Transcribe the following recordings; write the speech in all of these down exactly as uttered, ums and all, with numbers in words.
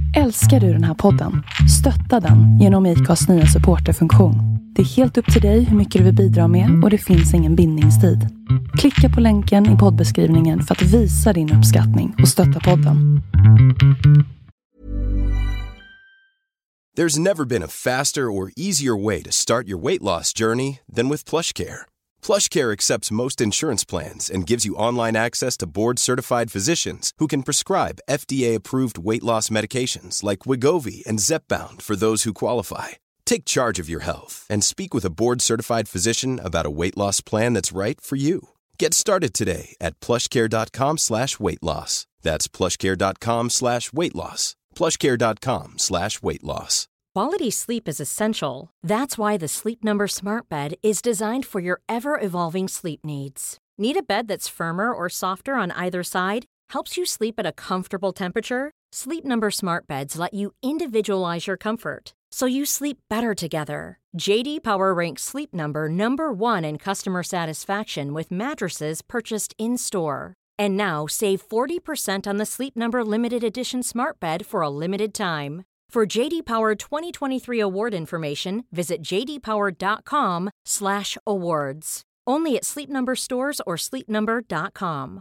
Älskar du den här podden? Stötta den genom I C A:s nya supporterfunktion. Det är helt upp till dig hur mycket du vill bidra med och det finns ingen bindningstid. Klicka på länken i poddbeskrivningen för att visa din uppskattning och stötta podden. There's never been a faster or easier way to start your weight loss journey than with PlushCare. PlushCare accepts most insurance plans and gives you online access to board-certified physicians who can prescribe F D A-approved weight loss medications like Wegovy and Zepbound for those who qualify. Take charge of your health and speak with a board-certified physician about a weight loss plan that's right for you. Get started today at plushcare.com slash weight loss. That's plushcare.com slash weight loss. plushcare.com slash weight loss. Quality sleep is essential. That's why the Sleep Number Smart Bed is designed for your ever-evolving sleep needs. Need a bed that's firmer or softer on either side? Helps you sleep at a comfortable temperature? Sleep Number Smart Beds let you individualize your comfort, so you sleep better together. J D Power ranks Sleep Number number one in customer satisfaction with mattresses purchased in-store. And now save forty percent on the Sleep Number Limited Edition Smart Bed for a limited time. For J D Power twenty twenty-three award information, visit j d power dot com slash awards. Only at Sleep Number stores or sleep number dot com.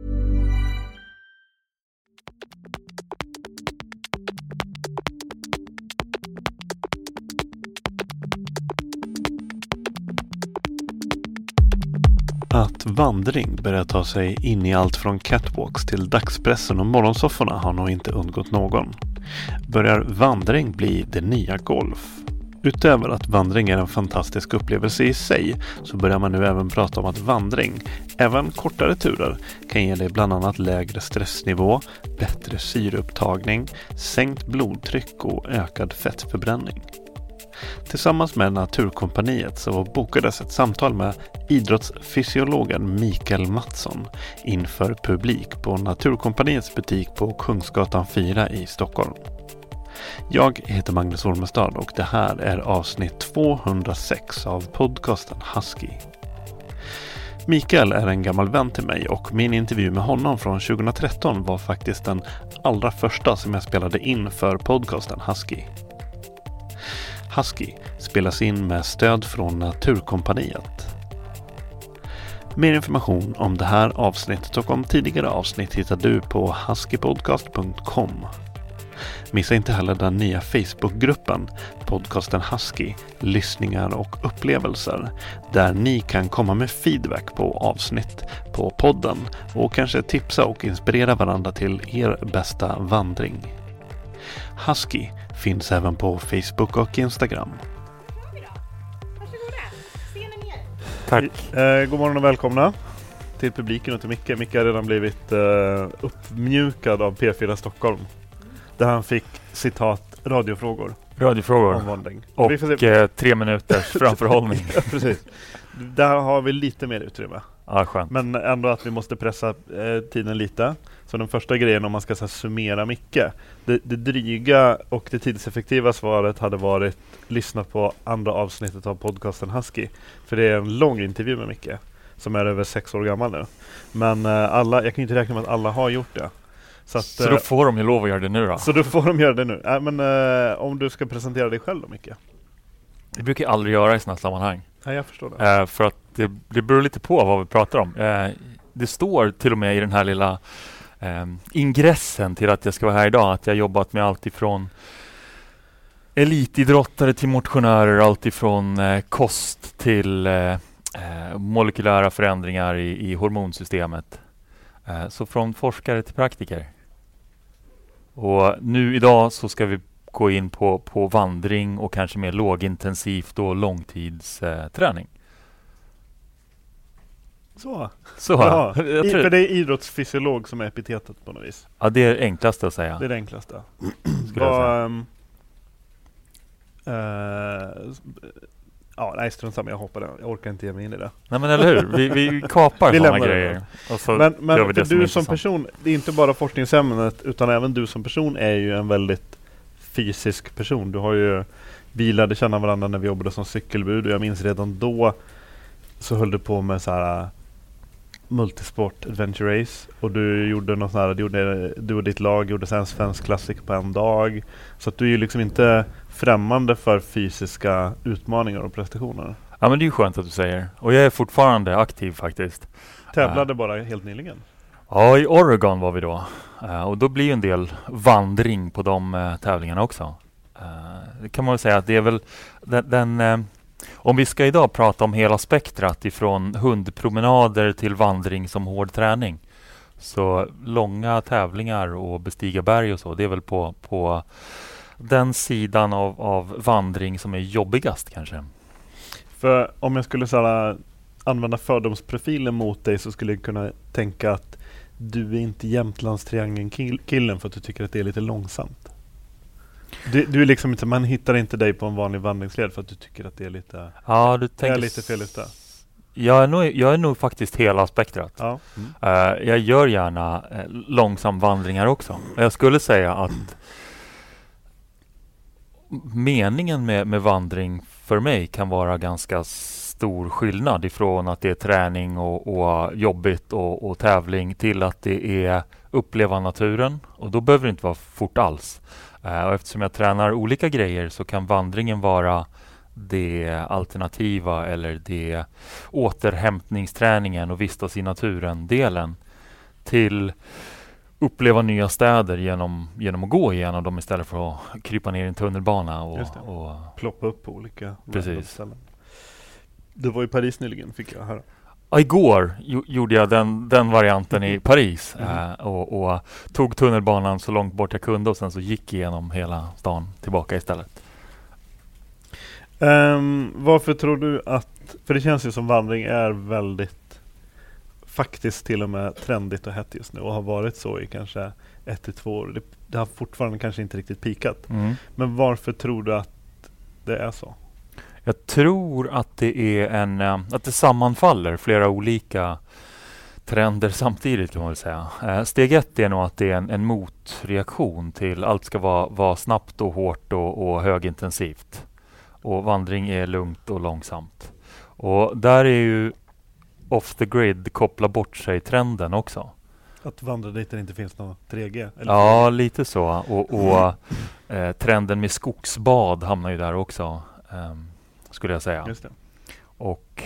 Att vandring börjar ta sig in i allt från catwalks till dagspressen och morgonsofforna har nog inte undgått någon. Börjar vandring bli det nya golf? Utöver att vandring är en fantastisk upplevelse i sig så börjar man nu även prata om att vandring, även kortare turer, kan ge dig bland annat lägre stressnivå, bättre syreupptagning, sänkt blodtryck och ökad fettförbränning. Tillsammans med Naturkompaniet så bokades ett samtal med idrottsfysiologen Mikael Mattsson inför publik på Naturkompaniets butik på Kungsgatan fyra i Stockholm. Jag heter Magnus Ormestad och det här är avsnitt tvåhundrasex av podcasten Husky. Mikael är en gammal vän till mig och min intervju med honom från tjugohundratretton var faktiskt den allra första som jag spelade in för podcasten Husky. Husky spelas in med stöd från Naturkompaniet. Mer information om det här avsnittet och om tidigare avsnitt hittar du på huskypodcast punkt com. Missa inte heller den nya Facebookgruppen podcasten Husky, lyssningar och upplevelser där ni kan komma med feedback på avsnitt på podden och kanske tipsa och inspirera varandra till er bästa vandring. Husky finns även på Facebook och Instagram. Tack. Eh, god morgon och välkomna till publiken och till Micke. Micke har redan blivit eh, uppmjukad av P fyra Stockholm. Där han fick citat radiofrågor. Radiofrågor. Om vandring. Och eh, tre minuters framförhållning. Ja, precis. Där har vi lite mer utrymme. Ja, skönt. Men ändå att vi måste pressa eh, tiden lite. Så den första grejen om man ska så här, summera Micke. Det, det dryga och det tidseffektiva svaret hade varit lyssna på andra avsnittet av podcasten Husky. För det är en lång intervju med Micke som är över sex år gammal nu. Men eh, alla, jag kan inte räkna med att alla har gjort det. Så, att, så då får de ju lov att göra det nu då? Så då får de göra det nu. Äh, men eh, om du ska presentera dig själv då, Micke? Det brukar jag aldrig göra i sådana sammanhang. Ja, jag förstår det. Eh, för att det, det beror lite på vad vi pratar om. Eh, det står till och med i den här lilla eh, ingressen till att jag ska vara här idag att jag jobbat med allt ifrån elitidrottare till motionärer, allt ifrån eh, kost till eh, eh, molekylära förändringar i, i hormonsystemet. Eh, så från forskare till praktiker. Och nu idag så ska vi gå in på, på vandring och kanske mer lågintensivt och långtidsträning. Så. Så. Ja, jag I, tror... för det är idrottsfysiolog som är epitetet på något vis. Ja, det är det enklaste att säga. Det är det enklaste. Skulle jag säga. Um, uh, ja, nej, strunt samma, jag hoppar det. Jag orkar inte ge mig in i det. Nej, men eller hur? Vi, vi kapar vi sådana grejer. Och så men men gör vi det för som du som person, det är inte bara forskningsämnet utan även du som person är ju en väldigt fysisk person. Du har ju, vi lärde känna varandra när vi jobbade som cykelbud och jag minns redan då så höll du på med så här multisport adventure race och du gjorde något sånt här, du, gjorde, du och ditt lag gjorde sen svensk klassik på en dag. Så att du är ju liksom inte främmande för fysiska utmaningar och prestationer. Ja, men det är ju skönt att du säger. Och jag är fortfarande aktiv faktiskt. Tävlade uh, bara helt nyligen? Ja, i Oregon var vi då. Uh, och då blir ju en del vandring på de uh, tävlingarna också. Uh, det kan man väl säga att det är väl den... den uh, om vi ska idag prata om hela spektrat ifrån hundpromenader till vandring som hård träning. Så långa tävlingar och bestiga berg och så, det är väl på, på den sidan av, av vandring som är jobbigast kanske. För om jag skulle såhär, använda fördomsprofilen mot dig så skulle jag kunna tänka att du är inte Jämtlandstriangeln-killen för att du tycker att det är lite långsamt. Du, du är liksom inte, man hittar inte dig på en vanlig vandringsled för att du tycker att det är lite, ja, du tänker är lite fel ute. Jag är nog, jag är nog faktiskt hela spektrat. Ja. Mm. Uh, jag gör gärna uh, långsam vandringar också. Jag skulle säga att meningen med, med vandring för mig kan vara ganska stor skillnad ifrån att det är träning och, och jobbigt och, och tävling till att det är uppleva naturen. Och då behöver det inte vara fort alls. Uh, och eftersom jag tränar olika grejer så kan vandringen vara det alternativa eller det återhämtningsträningen och vistas i naturen-delen till uppleva nya städer genom, genom att gå igenom dem istället för att krypa ner i en tunnelbana och, och ploppa upp på olika ställen. Du var i Paris nyligen, fick jag höra. Ja, igår jo, gjorde jag den, den varianten i Paris mm. äh, och, och tog tunnelbanan så långt bort jag kunde och sen så gick igenom hela stan tillbaka istället. Um, varför tror du att, för det känns ju som vandring är väldigt faktiskt till och med trendigt och hett just nu och har varit så i kanske ett till två år. Det, det har fortfarande kanske inte riktigt pikat. Mm. Men varför tror du att det är så? Jag tror att det är en att det sammanfaller flera olika trender samtidigt kan man väl säga. Eh, steg ett är nog att det är en, en motreaktion till allt ska vara, vara snabbt och hårt och, och högintensivt. Och vandring är lugnt och långsamt. Och där är ju off the grid koppla bort sig trenden också. Att vandra dit där det inte finns någon tre G? Eller ja, tre G. Lite så. Och, och eh, trenden med skogsbad hamnar ju där också, eh, skulle jag säga. Just det. Och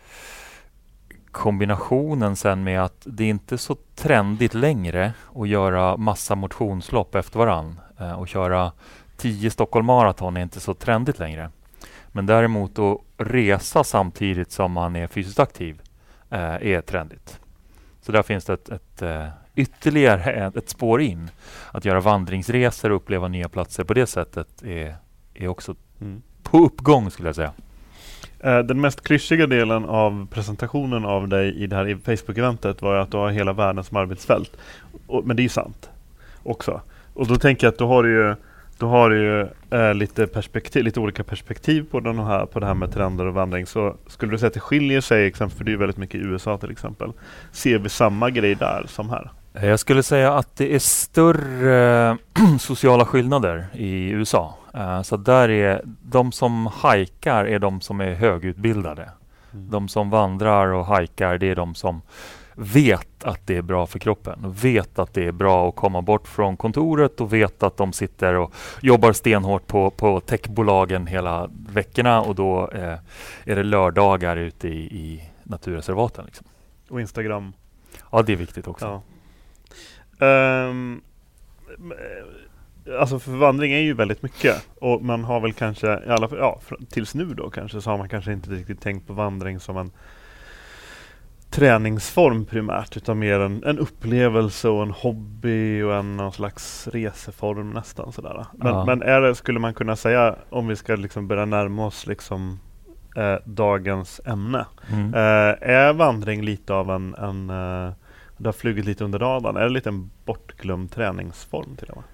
kombinationen sen med att det inte är så trendigt längre att göra massa motionslopp efter varann. Eh, och köra tio Stockholm Marathon är inte så trendigt längre. Men däremot att resa samtidigt som man är fysiskt aktiv eh, är trendigt. Så där finns det ett, ett, ett ytterligare ett, ett spår in. Att göra vandringsresor och uppleva nya platser på det sättet är, är också mm. på uppgång skulle jag säga. Eh, den mest klyschiga delen av presentationen av dig i det här Facebook-eventet var att du har hela världen som arbetsfält. Och, men det är ju sant också. Och då tänker jag att du har ju Då har du ju eh, lite, perspektiv, lite olika perspektiv på, den här, på det här med trender och vandring. Så skulle du säga att det skiljer sig, exempel, för det är väldigt mycket i U S A till exempel. Ser vi samma grej där som här? Jag skulle säga att det är större sociala skillnader i U S A. Uh, så där är de som hajkar är de som är högutbildade. Mm. De som vandrar och hajkar, det är de som vet att det är bra för kroppen och vet att det är bra att komma bort från kontoret och vet att de sitter och jobbar stenhårt på, på techbolagen hela veckorna och då eh, är det lördagar ute i, i naturreservaten. Liksom. Och Instagram. Ja, det är viktigt också. Ja. Um, alltså för vandring är ju väldigt mycket och man har väl kanske, i alla fall, ja, tills nu då kanske, så har man kanske inte riktigt tänkt på vandring som en träningsform primärt, utan mer en, en upplevelse och en hobby och en någon slags reseform nästan sådär. Men, ja. men är det, skulle man kunna säga, om vi ska liksom börja närma oss liksom eh, dagens ämne, mm. eh, är vandring lite av en, en eh, det har flugit lite under radarn, är det lite en bortglömd träningsform till och med?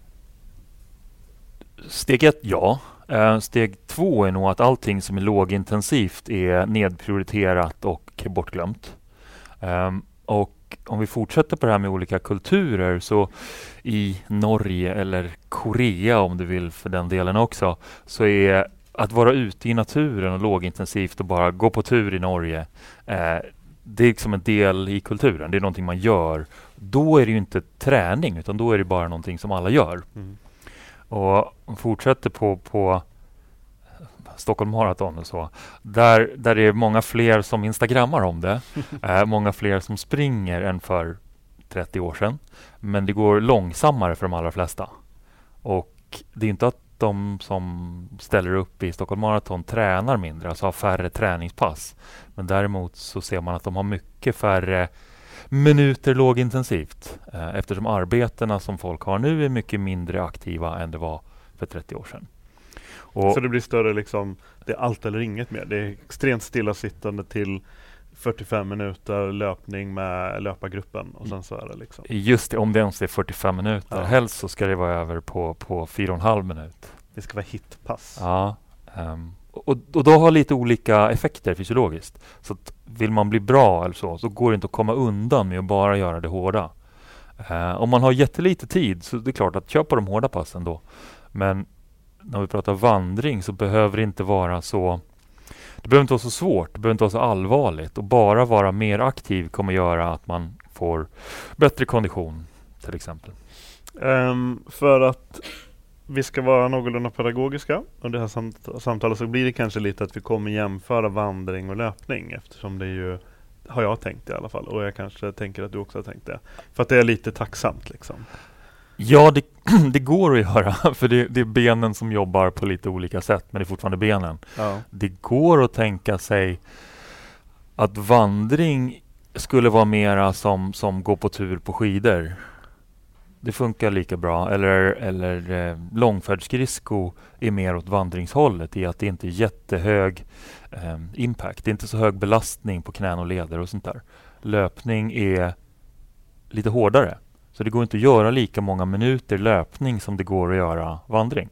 Steg ett, ja. Uh, steg två är nog att allting som är lågintensivt är nedprioriterat och bortglömt. Um, och om vi fortsätter på det här med olika kulturer, så i Norge eller Korea om du vill för den delen också, så är att vara ute i naturen och lågintensivt och bara gå på tur i Norge, uh, det är liksom en del i kulturen. Det är någonting man gör. Då är det ju inte träning, utan då är det bara någonting som alla gör. Mm. Och fortsätter på, på Stockholm Marathon och så. Där, där det är många fler som instagrammar om det. eh, många fler som springer än för trettio år sedan. Men det går långsammare för de allra flesta. Och det är inte att de som ställer upp i Stockholm Marathon tränar mindre, alltså har färre träningspass. Men däremot så ser man att de har mycket färre minuter lågintensivt. Eh, eftersom arbetena som folk har nu är mycket mindre aktiva än det var för trettio år sedan. Och så det blir större liksom, det är allt eller inget mer. Det är extremt stillasittande till fyrtiofem minuter löpning med löpargruppen och sen så är det liksom. Just det, om det ens är fyrtiofem minuter. Ja. Helst så ska det vara över på, på fyra och en halv minut. Det ska vara hitpass. Ja. Um, och, och då har lite olika effekter fysiologiskt. Så att vill man bli bra eller så, så går det inte att komma undan med att bara göra det hårda. Uh, om man har jättelite tid så det är klart att köpa de hårda passen då. Men när vi pratar vandring så behöver det inte vara så. Det behöver inte vara så svårt, det behöver inte vara så allvarligt. Och bara vara mer aktiv kommer göra att man får bättre kondition till exempel. Um, för att vi ska vara någorlunda pedagogiska under det här samt- samtalet så blir det kanske lite att vi kommer jämföra vandring och löpning eftersom det är ju, har jag tänkt i alla fall, och jag kanske tänker att du också har tänkt det. För att det är lite tacksamt liksom. Ja, det, det går att göra för det, det är benen som jobbar på lite olika sätt, men det är fortfarande benen. Ja. Det går att tänka sig att vandring skulle vara mera som, som gå på tur på skidor. Det funkar lika bra. Eller, eller eh, långfärdsskridsko är mer åt vandringshållet i att det inte är jättehög eh, impact. Det är inte så hög belastning på knän och leder och sånt där. Löpning är lite hårdare. Så det går inte att göra lika många minuter löpning som det går att göra vandring.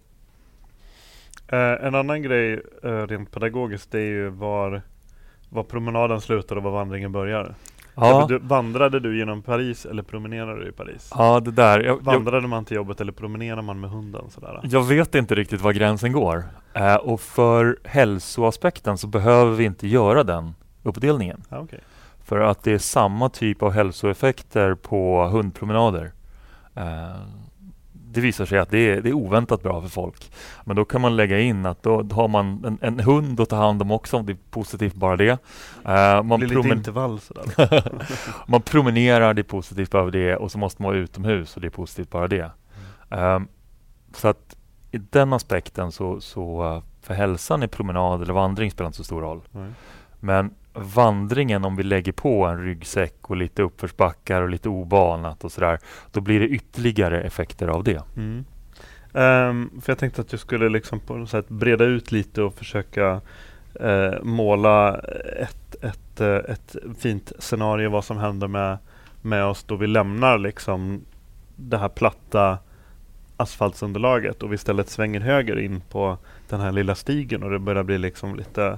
Eh, en annan grej eh, rent pedagogiskt det är ju var, var promenaden slutar och var vandringen börjar. Ja. Du, vandrade du genom Paris eller promenerade du i Paris? Ja, det där. Jag, vandrade jag, man till jobbet eller promenerar man med hunden? Sådär? Jag vet inte riktigt var gränsen går. Eh, och för hälsoaspekten så behöver vi inte göra den uppdelningen. Ah, okay. För att det är samma typ av hälsoeffekter på hundpromenader. Eh, det visar sig att det är, det är oväntat bra för folk. Men då kan man lägga in att då, då har man en, en hund att ta hand om också. Om det är positivt bara det. Eh, man det blir promen- lite intervall sådär. Man promenerar, det är positivt bara det. Och så måste man vara utomhus och det är positivt bara det. Mm. Eh, så att i den aspekten så, så för hälsan är promenad eller vandring spelar inte så stor roll. Mm. Men vandringen, om vi lägger på en ryggsäck och lite uppförsbackar och lite obanat och sådär, då blir det ytterligare effekter av det. Mm. Um, för jag tänkte att du skulle liksom på något sätt breda ut lite och försöka uh, måla ett, ett, uh, ett fint scenario vad som händer med, med oss då vi lämnar liksom det här platta asfaltsunderlaget och vi istället svänger höger in på den här lilla stigen och det börjar bli liksom lite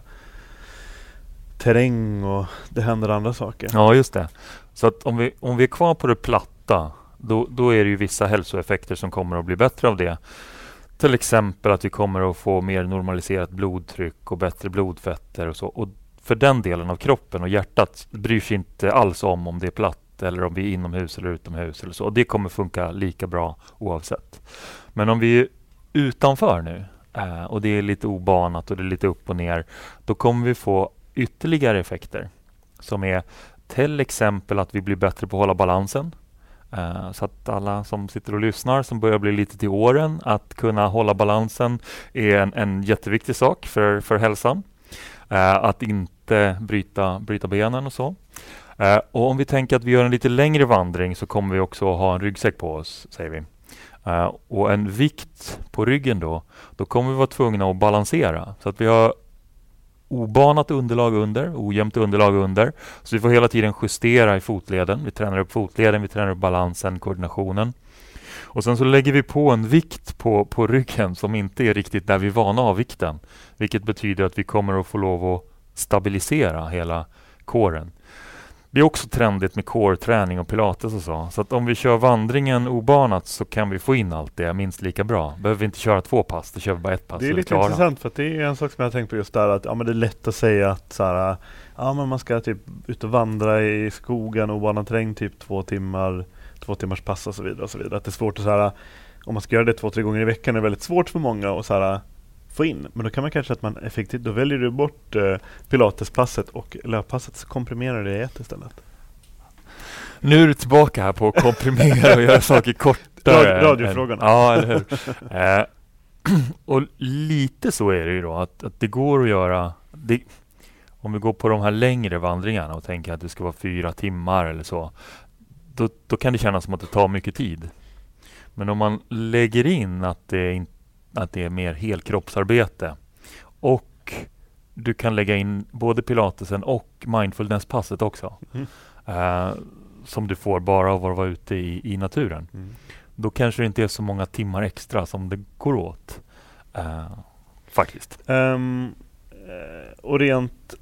terräng och det händer andra saker. Ja, just det. Så att om vi, om vi är kvar på det platta, då, då är det ju vissa hälsoeffekter som kommer att bli bättre av det. Till exempel att vi kommer att få mer normaliserat blodtryck och bättre blodfetter och så. Och för den delen av kroppen och hjärtat bryr sig inte alls om om det är platt eller om vi är inomhus eller utomhus eller så. Och det kommer funka lika bra oavsett. Men om vi är utanför nu eh, och det är lite obanat och det är lite upp och ner, då kommer vi få ytterligare effekter som är till exempel att vi blir bättre på att hålla balansen. Uh, så att alla som sitter och lyssnar som börjar bli lite till åren, att kunna hålla balansen är en, en jätteviktig sak för, för hälsan. Uh, att inte bryta, bryta benen och så. Uh, och om vi tänker att vi gör en lite längre vandring så kommer vi också ha en ryggsäck på oss, säger vi. Uh, och en vikt på ryggen då, då kommer vi vara tvungna att balansera. Så att vi har obanat underlag under, ojämnt underlag under. Så vi får hela tiden justera i fotleden. Vi tränar upp fotleden, vi tränar upp balansen, koordinationen. Och sen så lägger vi på en vikt på, på ryggen som inte är riktigt där vi är vana av vikten. Vilket betyder att vi kommer att få lov att stabilisera hela kåren. Det är också trendigt med core-träning och pilates och så. Så att om vi kör vandringen obanat så kan vi få in allt det minst lika bra. Behöver vi inte köra två pass, då kör vi bara ett pass. Det är lite klara. Intressant för att det är en sak som jag har tänkt på just där. Att ja, men det är lätt att säga att så här, ja, men man ska typ ut och vandra i skogen och obanad terräng typ två timmar, två timmars pass och så vidare. Och så vidare. Att det är svårt att så här, om man ska göra det två, tre gånger i veckan är det väldigt svårt för många att så här, få in. Men då kan man kanske att man effektivt, då väljer du bort eh, pilatespasset och löppasset så komprimerar det ett istället. Nu är du tillbaka här på att komprimera och göra saker kortare. Radiofrågan. Ja, eller hur? eh, och lite så är det ju då att, att det går att göra det, om vi går på de här längre vandringarna och tänker att det ska vara fyra timmar eller så, då, då kan det kännas som att det tar mycket tid. Men om man lägger in att det är, in, att det är mer helkroppsarbete och du kan lägga in både pilatesen och mindfulness-passet också. Mm. Eh, som du får bara av att vara ute i, i naturen. Mm. Då kanske det inte är så många timmar extra som det går åt. Uh, faktiskt. Um, och rent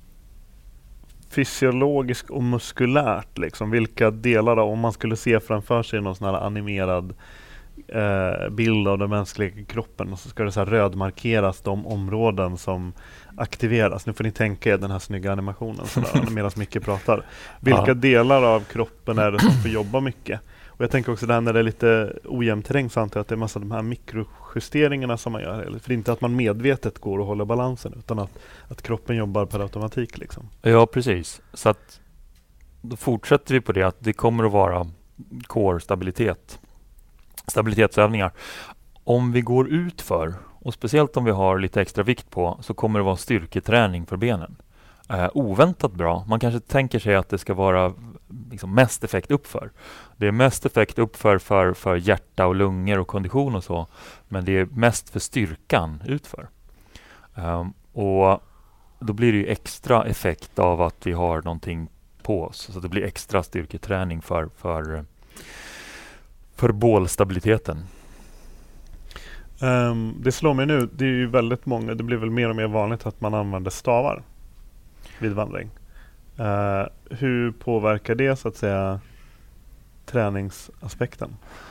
fysiologiskt och muskulärt, liksom, vilka delar då, om man skulle se framför sig någon sån här animerad uh, bild av den mänskliga kroppen och så ska det så här rödmarkeras de områden som aktiveras. Nu får ni tänka er den här snygga animationen medan Micke pratar. Vilka ja. delar av kroppen är det som får jobba mycket? Och jag tänker också det här när det är lite ojämn terräng så antar jag att det är massa av de här mikrojusteringarna som man gör. För det är inte att man medvetet går och håller balansen utan att, att kroppen jobbar per automatik. Liksom. Ja, precis. Så att då fortsätter vi på det att det kommer att vara core-stabilitet. Stabilitetsövningar. Om vi går ut för och speciellt om vi har lite extra vikt på så kommer det vara styrketräning för benen. Eh, oväntat bra. Man kanske tänker sig att det ska vara liksom mest effekt uppför. Det är mest effekt uppför för, för hjärta och lungor och kondition och så. Men det är mest för styrkan utför. Um, och då blir det ju extra effekt av att vi har någonting på oss. Så det blir extra styrketräning för, för, för bålstabiliteten. Um, det slår mig nu, det är ju väldigt många, det blir väl mer och mer vanligt att man använder stavar vid vandring. Uh, hur påverkar det så att säga träningsaspekten?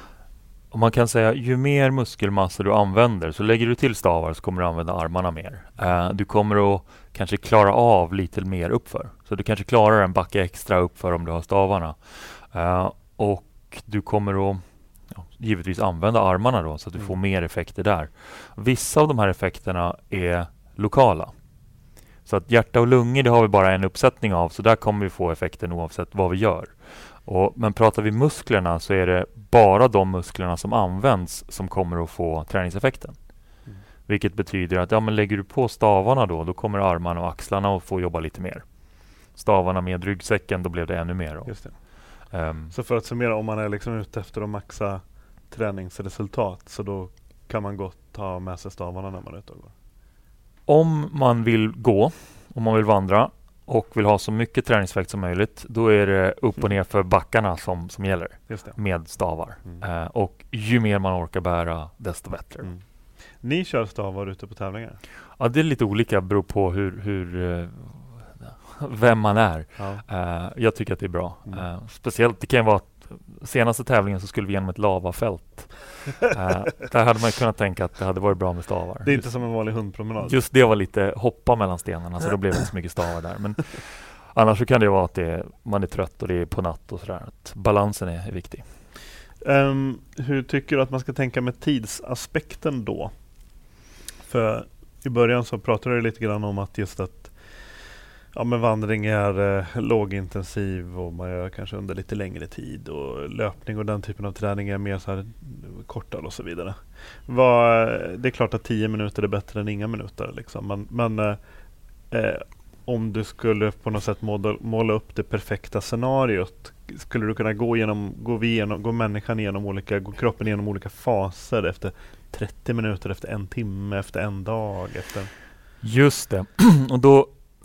Och man kan säga ju mer muskelmassa du använder så lägger du till stavar så kommer du använda armarna mer. Uh, du kommer att kanske klara av lite mer uppför. Så du kanske klarar en backe extra uppför om du har stavarna. Uh, och du kommer att ja, givetvis använda armarna då så att du mm. får mer effekter där. Vissa av de här effekterna är lokala. Så att hjärta och lungor det har vi bara en uppsättning av så där kommer vi få effekten oavsett vad vi gör. Och, men pratar vi musklerna så är det bara de musklerna som används som kommer att få träningseffekten. Mm. Vilket betyder att ja, men lägger du på stavarna då, då kommer armarna och axlarna att få jobba lite mer. Stavarna med ryggsäcken, då blev det ännu mer. Då. Just det. Um, så för att summera, om man är liksom ute efter att maxa träningsresultat så då kan man gott ta med sig stavarna när man är ute och går. Om man vill gå, om man vill vandra och vill ha så mycket träningseffekt som möjligt, då är det upp och ner för backarna som, som gäller med stavar. Mm. Uh, och ju mer man orkar bära, desto bättre. Mm. Ni kör stavar ute på tävlingar? Ja, det är lite olika, beror på hur, hur uh, vem man är. Ja. Uh, jag tycker att det är bra. Mm. Uh, speciellt, det kan vara att senaste tävlingen så skulle vi genom ett lavafält. uh, där hade man kunnat tänka att det hade varit bra med stavar. Det är inte just, som en vanlig hundpromenad. Just det var lite hoppa mellan stenarna så då blev det inte så mycket stavar där. Men annars så kan det vara att det är, man är trött och det är på natt och sådär. Att balansen är, är viktig. Um, hur tycker du att man ska tänka med tidsaspekten då? För i början så pratade du lite grann om att just att ja, men vandring är eh, lågintensiv och man gör kanske under lite längre tid och löpning och den typen av träning är mer så här kortare och så vidare. Var, det är klart att tio minuter är bättre än inga minuter liksom. Men, men eh, om du skulle på något sätt måla, måla upp det perfekta scenariot, skulle du kunna gå igenom, gå vi igenom, gå människan igenom olika, gå kroppen igenom olika faser efter trettio minuter, efter en timme, efter en dag, efter... Just det. Och då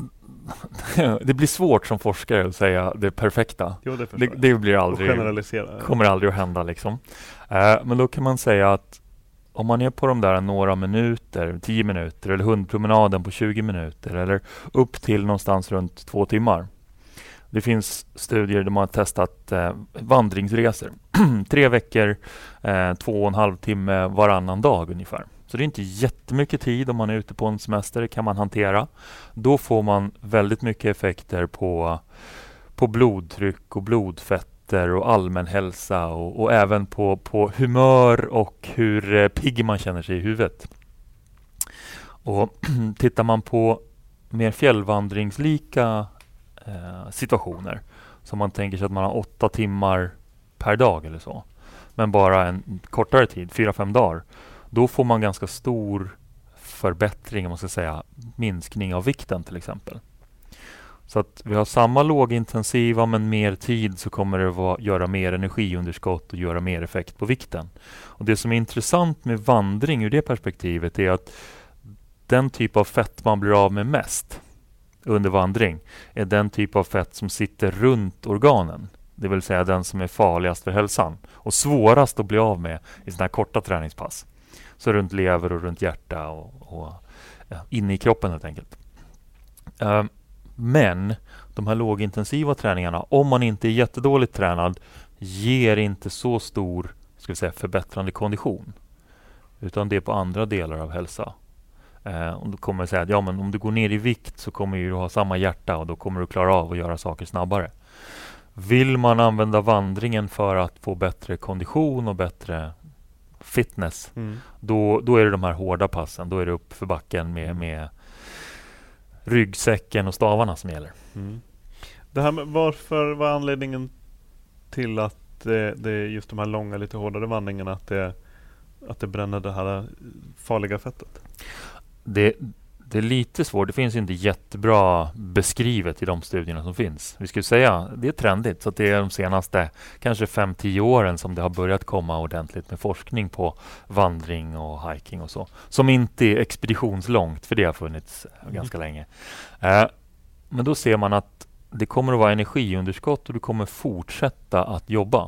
det blir svårt som forskare att säga det perfekta. Jo, det, det, det blir aldrig, generalisera. kommer aldrig att hända liksom. Uh, men då kan man säga att om man är på de där några minuter, tio minuter eller hundpromenaden på tjugo minuter eller upp till någonstans runt två timmar. Det finns studier där man har testat eh, vandringsresor. Tre veckor, eh, två och en halv timme varannan dag ungefär. Så det är inte jättemycket tid om man är ute på en semester, det kan man hantera. Då får man väldigt mycket effekter på, på blodtryck och blodfetter och allmän hälsa och, och även på, på humör och hur eh, pigg man känner sig i huvudet. Och tittar man på mer fjällvandringslika eh, situationer, så man tänker sig att man har åtta timmar per dag eller så, men bara en kortare tid, fyra, fem dagar, då får man ganska stor förbättring, om man ska säga, minskning av vikten till exempel. Så att vi har samma lågintensiva men mer tid, så kommer det vara, göra mer energiunderskott och göra mer effekt på vikten. Och det som är intressant med vandring ur det perspektivet är att den typ av fett man blir av med mest under vandring är den typ av fett som sitter runt organen. Det vill säga den som är farligast för hälsan och svårast att bli av med i sådana här korta träningspass. Så runt lever och runt hjärta och, och ja, inne i kroppen helt enkelt. Uh, men de här lågintensiva träningarna, om man inte är jättedåligt tränad, ger inte så stor, ska vi säga, förbättrande kondition. Utan det är på andra delar av hälsa. Uh, och då kommer jag säga att ja, men om du går ner i vikt så kommer du ha samma hjärta och då kommer du klara av att göra saker snabbare. Vill man använda vandringen för att få bättre kondition och bättre fitness, mm. då, då är det de här hårda passen. Då är det upp för backen med, med ryggsäcken och stavarna som gäller. Mm. Det här med varför var anledningen till att det, det är just de här långa, lite hårdare vandringarna, att det, att det bränner det här farliga fettet? Det, det är lite svårt. Det finns inte jättebra beskrivet i de studierna som finns. Vi skulle säga, det är trendigt. Så att det är de senaste kanske fem till tio åren som det har börjat komma ordentligt med forskning på vandring och hiking och så. Som inte är expeditionslångt, för det har funnits mm. ganska länge. Eh, men då ser man att det kommer att vara energiunderskott och du kommer fortsätta att jobba.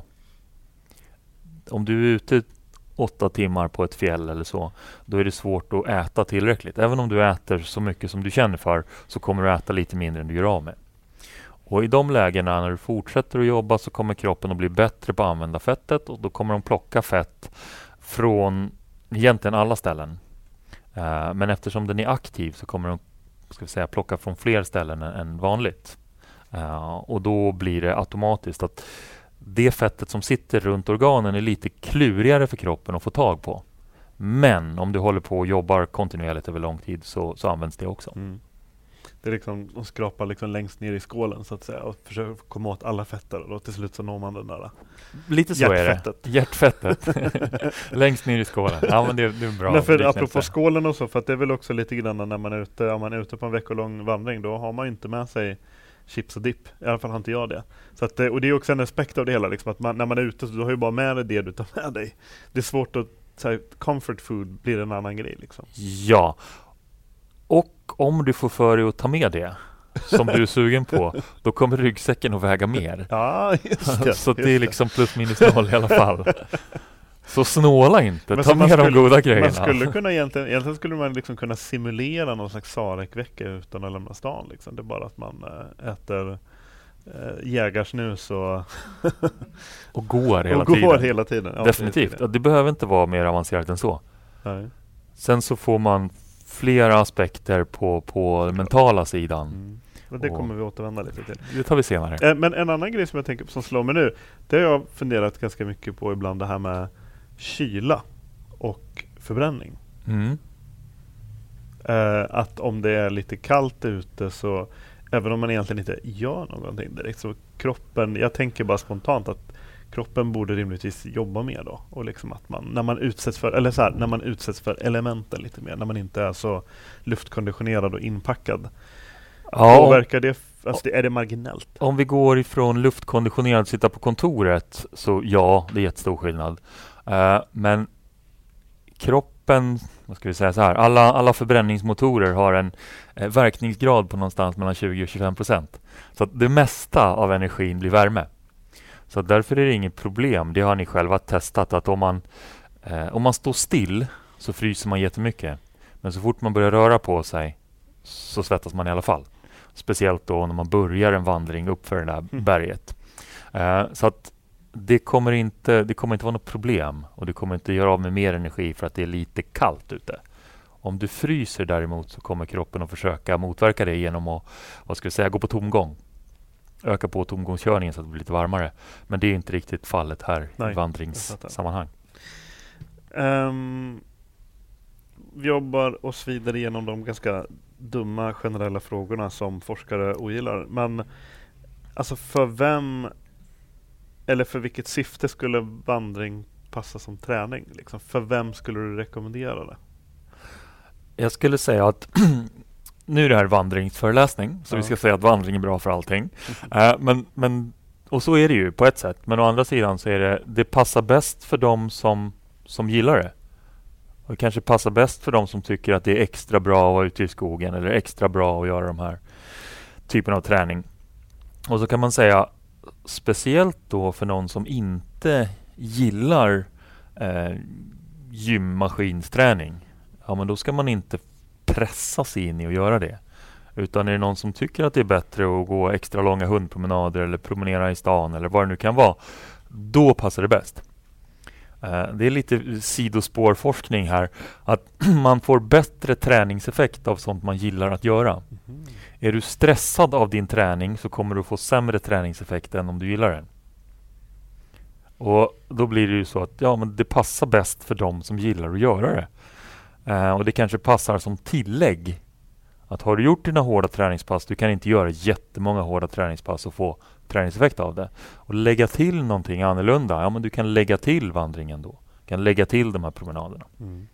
Om du är ute åtta timmar på ett fjäll eller så, då är det svårt att äta tillräckligt. Även om du äter så mycket som du känner för, så kommer du äta lite mindre än du gör av med. Och i de lägena, när du fortsätter att jobba, så kommer kroppen att bli bättre på att använda fettet, och då kommer de plocka fett från egentligen alla ställen. Uh, men eftersom den är aktiv så kommer de, ska vi säga, plocka från fler ställen än, än vanligt. Uh, och då blir det automatiskt att det fettet som sitter runt organen är lite klurigare för kroppen att få tag på. Men om du håller på och jobbar kontinuerligt över lång tid, så, så används det också. Mm. Det är liksom att skrapa liksom längst ner i skålen, så att säga, och försöka komma åt alla fetter, och då till slut så når man den där lite så hjärtfettet. Är det. Hjärtfettet. Längst ner i skålen. Ja, men det, det är bra. Men för, apropå skålen och så, för att det är väl också lite grann när man är ute, om man är ute på en veckolång vandring, då har man inte med sig chips och dipp. I alla fall har inte jag det. Så att, och det är också en aspekt av det hela, liksom, att man, när man är ute, så du har ju bara med dig det du tar med dig. Det är svårt att säga, comfort food blir en annan grej liksom. Ja. Och om du får för dig att ta med det som du är sugen på, då kommer ryggsäcken att väga mer. Ja, just det. Så det är liksom plus minus noll i alla fall. Så snåla inte, men ta med skulle, de goda grejerna. Man skulle kunna egentligen, egentligen skulle man liksom kunna simulera någon slags Sarek-vecka utan att lämna stan. Liksom. Det är bara att man äh, äter äh, jägarsnus och, och går hela och tiden. Går hela tiden. Ja, definitivt. Det, det behöver inte vara mer avancerat än så. Nej. Sen så får man flera aspekter på, på den mentala sidan. Mm. Men det kommer vi återvända lite till. Det tar vi senare. Men en annan grej som jag tänker på, som slår mig nu, det har jag funderat ganska mycket på ibland, det här med kyla och förbränning. Mm. Eh, att om det är lite kallt ute, så även om man egentligen inte gör någonting direkt, så kroppen, jag tänker bara spontant att kroppen borde rimligtvis jobba mer då, och liksom att man, när man utsätts för, eller så här, när man utsätts för elementen lite mer, när man inte är så luftkonditionerad och inpackad. Ja, påverkar det, alltså det, är det marginellt? Om vi går ifrån luftkonditionerad sitta på kontoret, så ja, det är jättestor skillnad. Uh, men kroppen, vad ska vi säga så här, alla, alla förbränningsmotorer har en eh, verkningsgrad på någonstans mellan tjugo och tjugofem procent. Så att det mesta av energin blir värme. Så därför är det inget problem. Det har ni själva testat, att om man, eh, om man står still så fryser man jättemycket. Men så fort man börjar röra på sig så svettas man i alla fall. Speciellt då när man börjar en vandring upp för det där mm. berget. Uh, så att det kommer, inte, det kommer inte vara något problem och det kommer inte göra av med mer energi för att det är lite kallt ute. Om du fryser däremot så kommer kroppen att försöka motverka det genom att, vad ska jag säga, gå på tomgång. Öka på tomgångskörningen så att det blir lite varmare. Men det är inte riktigt fallet här Nej, i vandringssammanhang. Um, vi jobbar oss vidare genom de ganska dumma generella frågorna som forskare ogillar. Men alltså för vem eller för vilket syfte skulle vandring passa som träning? Liksom? För vem skulle du rekommendera det? Jag skulle säga att nu är det här vandringsföreläsning, så ja. vi ska säga att vandring är bra för allting. Mm. Uh, men, men, och så är det ju på ett sätt. Men å andra sidan så är det, det passar bäst för dem som, som gillar det. Och det kanske passar bäst för dem som tycker att det är extra bra att vara ute i skogen eller extra bra att göra de här typen av träning. Och så kan man säga, speciellt då för någon som inte gillar eh, gymmaskinsträning, ja men då ska man inte pressa sig in i att göra det. Utan är det någon som tycker att det är bättre att gå extra långa hundpromenader eller promenera i stan eller vad det nu kan vara, då passar det bäst. Uh, det är lite sidospårforskning här, att man får bättre träningseffekt av sånt man gillar att göra. Mm. Är du stressad av din träning så kommer du få sämre träningseffekt än om du gillar den. Och då blir det ju så att ja, men det passar bäst för dem som gillar att göra det. Uh, och det kanske passar som tillägg. Att har du gjort dina hårda träningspass, du kan inte göra jättemånga hårda träningspass och få träningseffekt av det. Och lägga till någonting annorlunda, ja men du kan lägga till vandringen då. Du kan lägga till de här promenaderna. Mm.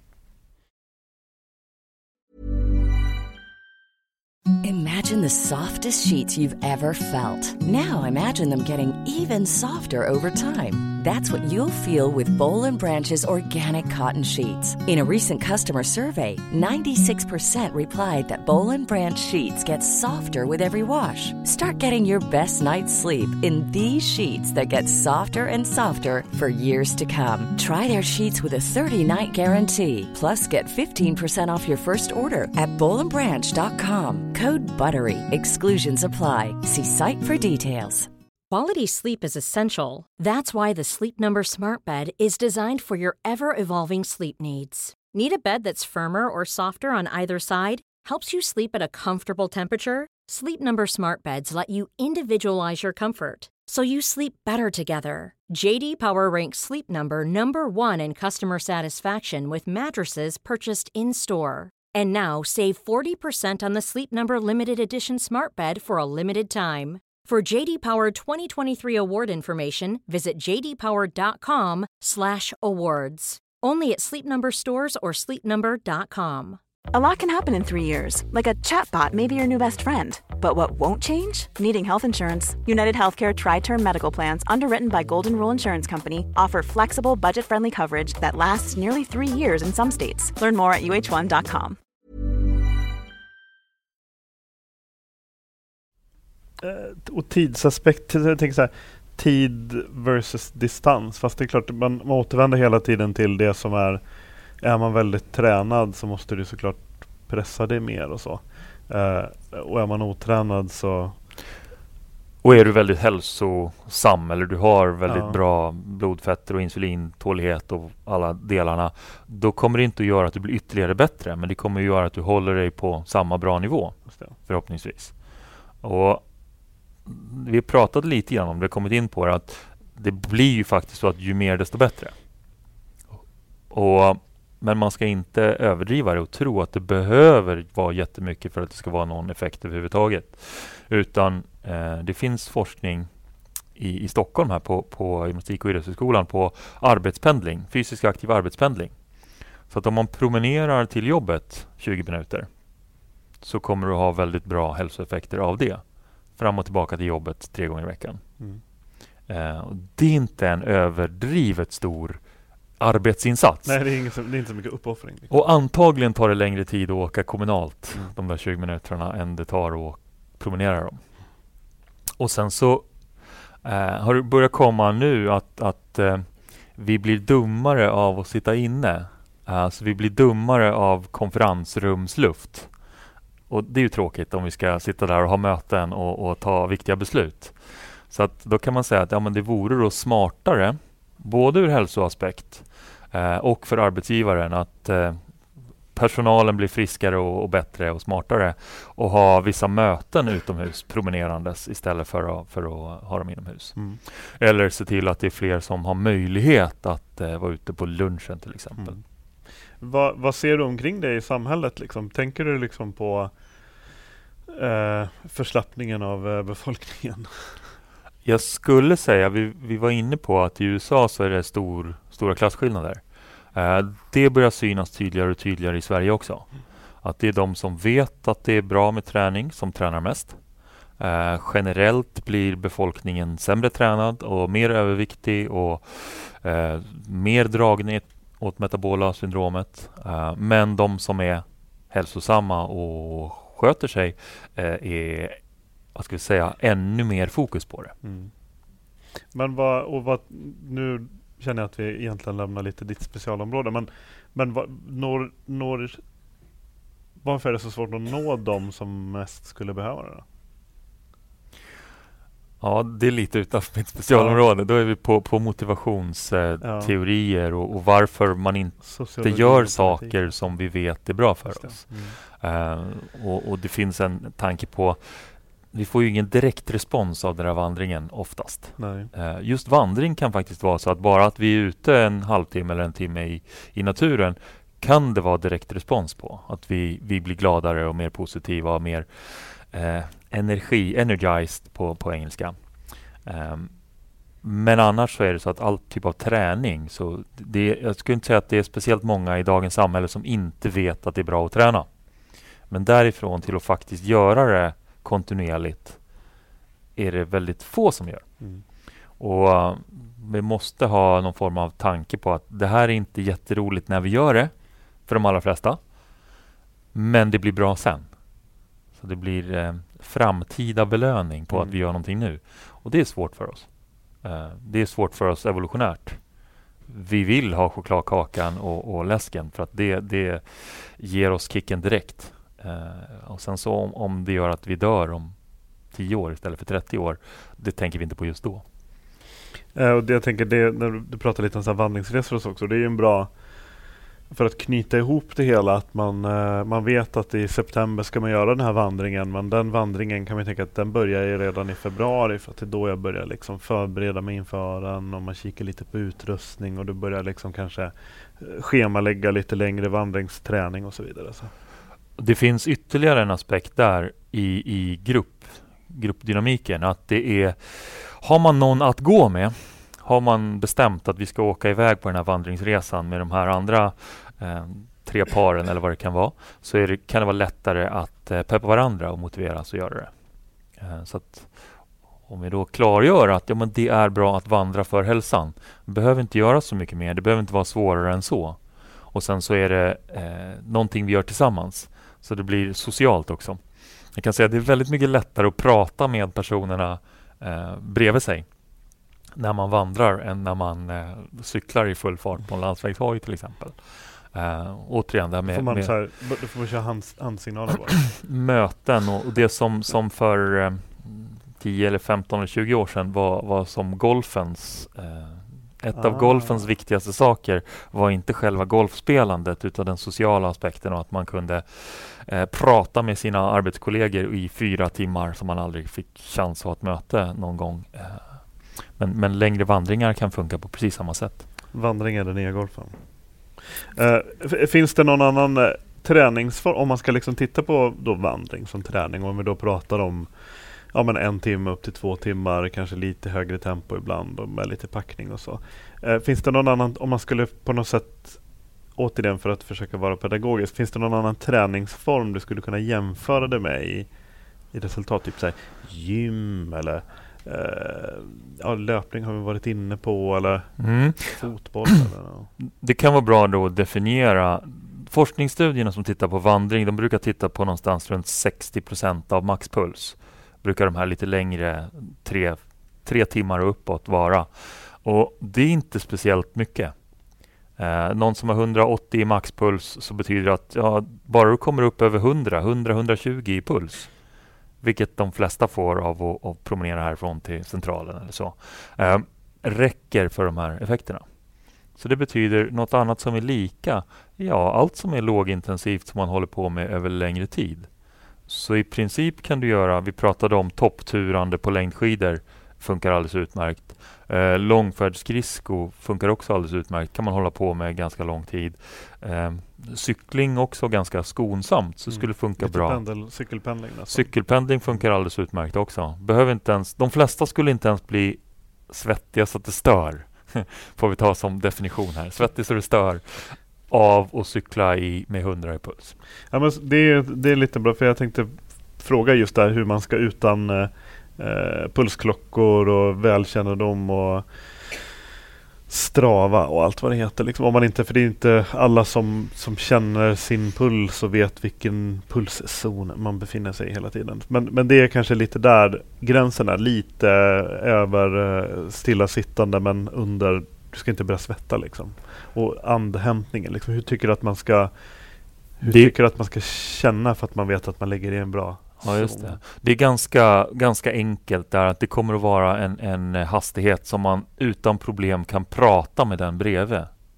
Imagine the softest sheets you've ever felt. Now imagine them getting even softer over time. That's what you'll feel with Boll and Branch's organic cotton sheets. In a recent customer survey, ninety-six percent replied that Boll and Branch sheets get softer with every wash. Start getting your best night's sleep in these sheets that get softer and softer for years to come. Try their sheets with a thirty-night guarantee. Plus, get fifteen percent off your first order at boll and branch dot com. Code BUTTERY. Exclusions apply. See site for details. Quality sleep is essential. That's why the Sleep Number Smart Bed is designed for your ever-evolving sleep needs. Need a bed that's firmer or softer on either side? Helps you sleep at a comfortable temperature? Sleep Number Smart Beds let you individualize your comfort, so you sleep better together. J D Power ranks Sleep Number number one in customer satisfaction with mattresses purchased in-store. And now save forty percent on the Sleep Number Limited Edition Smart Bed for a limited time. For J D Power twenty twenty-three award information, visit j d power dot com slash awards. Only at Sleep Number stores or sleep number dot com. A lot can happen in three years, like a chatbot may be your new best friend. But what won't change? Needing health insurance. United Healthcare Tri-Term Medical Plans, underwritten by Golden Rule Insurance Company, offer flexible, budget-friendly coverage that lasts nearly three years in some states. Learn more at u h one dot com. Och tidsaspekt, jag tänker så här, tid versus distans, fast det är klart man, man återvänder hela tiden till det som är, är man väldigt tränad så måste du såklart pressa dig mer och så, uh, och är man otränad så och är du väldigt hälsosam eller du har väldigt ja. bra blodfetter och insulintålighet och alla delarna, då kommer det inte att göra att du blir ytterligare bättre, men det kommer att göra att du håller dig på samma bra nivå förhoppningsvis. Och vi pratade lite grann om det, kommit in på det, att det blir ju faktiskt så att ju mer desto bättre. Och, men man ska inte överdriva det och tro att det behöver vara jättemycket för att det ska vara någon effekt överhuvudtaget. Utan eh, det finns forskning i, i Stockholm här på, på Gymnastik- och idrottshögskolan på arbetspendling, fysisk aktiv arbetspendling. Så att om man promenerar till jobbet tjugo minuter så kommer du ha väldigt bra hälsoeffekter av det. Fram och tillbaka till jobbet tre gånger i veckan. Mm. Eh, och det är inte en överdrivet stor arbetsinsats. Nej, det är, inget, det är inte så mycket uppoffring. Och antagligen tar det längre tid att åka kommunalt mm. de där tjugo minuterna än det tar att promenera dem. Och sen så eh, har det börjat komma nu att, att eh, vi blir dummare av att sitta inne. Alltså vi blir dummare av konferensrumsluft. och det är ju tråkigt om vi ska sitta där och ha möten och, och ta viktiga beslut. Så att då kan man säga att ja, men det vore då smartare, både ur hälsoaspekt eh, och för arbetsgivaren, att eh, personalen blir friskare och, och bättre och smartare och ha vissa möten utomhus promenerandes istället för att, för att ha dem inomhus. Mm. Eller se till att det är fler som har möjlighet att eh, vara ute på lunchen till exempel. Mm. Vad, vad ser du omkring dig i samhället? Liksom? Tänker du liksom på eh, förslappningen av eh, befolkningen? Jag skulle säga, vi, vi var inne på att i U S A så är det stor, stora klasskillnader. Uh, det börjar synas tydligare och tydligare i Sverige också. Mm. Att det är de som vet att det är bra med träning som tränar mest. Uh, generellt blir befolkningen sämre tränad och mer överviktig och uh, mer dragen åt metabola syndromet. Uh, men de som är hälsosamma och sköter sig uh, är, vad ska vi säga, ännu mer fokus på det. Mm. Men vad, och vad, nu känner jag att vi egentligen lämnar lite ditt specialområde, men, men vad, når, når, varför är det så svårt att nå dem som mest skulle behöva det då? Ja, det är lite utanför mitt specialområde. Ja. Då är vi på, på motivationsteorier ja. och, och varför man inte Sociologi gör saker som vi vet är bra för oss. Mm. Uh, och, och det finns en tanke på, vi får ju ingen direkt respons av den här vandringen oftast. Nej. Uh, just vandring kan faktiskt vara så att bara att vi är ute en halvtimme eller en timme i, i naturen kan det vara direkt respons på. Att vi, vi blir gladare och mer positiva och mer uh, energi, energized på, på engelska. Um, men annars så är det så att all typ av träning, så det, jag skulle inte säga att det är speciellt många i dagens samhälle som inte vet att det är bra att träna. Men därifrån till att faktiskt göra det kontinuerligt är det väldigt få som gör. Mm. Och uh, vi måste ha någon form av tanke på att det här är inte jätteroligt när vi gör det för de allra flesta. Men det blir bra sen. Så det blir eh, framtida belöning på mm. att vi gör någonting nu. Och det är svårt för oss. Uh, det är svårt för oss evolutionärt. Vi vill ha chokladkakan och, och läsken för att det, det ger oss kicken direkt. Uh, och sen så om, om det gör att vi dör om tio år istället för trettio år, det tänker vi inte på just då. Uh, och det, jag tänker, det, när du, du pratar lite om så här vandringsresor också, det är ju en bra, för att knyta ihop det hela, att man, uh, man vet att i september ska man göra den här vandringen, men den vandringen kan man tänka att den börjar ju redan i februari, för att det är då jag börjar liksom förbereda mig inför den, och man kikar lite på utrustning och du börjar liksom kanske schemalägga lite längre vandringsträning och så vidare. Så. Det finns ytterligare en aspekt där i, i grupp, gruppdynamiken, att det är, har man någon att gå med, har man bestämt att vi ska åka iväg på den här vandringsresan med de här andra eh, tre paren eller vad det kan vara, så är det, kan det vara lättare att eh, peppa varandra och motiveras att göra det. Eh, så att om vi då klargör att ja, men det är bra att vandra för hälsan, behöver inte göra så mycket mer, det behöver inte vara svårare än så. Och sen så är det eh, någonting vi gör tillsammans, så det blir socialt också. Jag kan säga att det är väldigt mycket lättare att prata med personerna eh, bredvid sig när man vandrar än när man eh, cyklar i full fart på en landsvägshoj till exempel. Uh, återigen där med, får man med så här, då får man köra hands, handsignaler bara. möten och, och det som, som för eh, tio eller femton eller tjugo år sedan var, var som golfens eh, ett ah. av golfens viktigaste saker var inte själva golfspelandet utan den sociala aspekten och att man kunde eh, prata med sina arbetskollegor i fyra timmar som man aldrig fick chans att ha ett möte någon gång. Eh, men, men längre vandringar kan funka på precis samma sätt. Vandring är den nya golfen. Uh, f- finns det någon annan uh, träningsform om man ska liksom titta på då vandring som träning, om vi då pratar om ja, men en timme upp till två timmar, kanske lite högre tempo ibland och med lite packning och så. Uh, finns det någon annan, om man skulle på något sätt återigen för att försöka vara pedagogisk, finns det någon annan träningsform du skulle kunna jämföra det med i, i resultat, typ så här, gym eller Uh, ja, löpning har vi varit inne på, eller mm. fotboll eller, no. Det kan vara bra då att definiera. Forskningsstudierna som tittar på vandring, de brukar titta på någonstans runt sextio procent av maxpuls. Brukar de här lite längre tre, tre timmar och uppåt vara. Och det är inte speciellt mycket. Eh, någon som har hundraåttio i maxpuls, så betyder det att ja, bara du kommer upp över hundra, hundra, hundratjugo i puls, vilket de flesta får av att, att promenera härifrån till centralen eller så, eh, räcker för de här effekterna. Så det betyder något annat som är lika, ja, allt som är lågintensivt som man håller på med över längre tid. Så i princip kan du göra, vi pratade om toppturande på längdskidor, funkar alldeles utmärkt. Eh, långfärdsskridsko funkar också alldeles utmärkt, kan man hålla på med ganska lång tid. Eh, cykling också ganska skonsamt, så mm. skulle funka Lite bra. Pendel, cykelpendling. Alltså. Cykelpendling funkar alldeles utmärkt också. Behöver inte ens, de flesta skulle inte ens bli svettiga så att det stör. Får vi ta som definition här. Svettig så det stör av att cykla i, med hundra i puls. Ja, men det, är, det är lite bra, för jag tänkte fråga just där hur man ska utan eh, pulsklockor och välkännedom och Strava och allt vad det heter. Liksom, om man inte, för det är inte alla som, som känner sin puls och vet vilken pulszon man befinner sig i hela tiden. Men, men det är kanske lite där gränsen är, lite över stillasittande men under, du ska inte börja svetta liksom. Och andhämtningen, liksom, hur tycker du att man ska hur det... tycker du att man ska känna för att man vet att man ligger i en bra Ja, just det. Det är ganska, ganska enkelt där, att det kommer att vara en, en hastighet som man utan problem kan prata med den bredvid.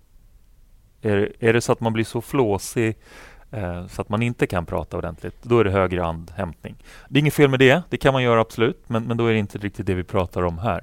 Är, är det så att man blir så flåsig eh, så att man inte kan prata ordentligt, då är det högre andhämtning. Det är inget fel med det, det kan man göra absolut, men, men då är det inte riktigt det vi pratar om här.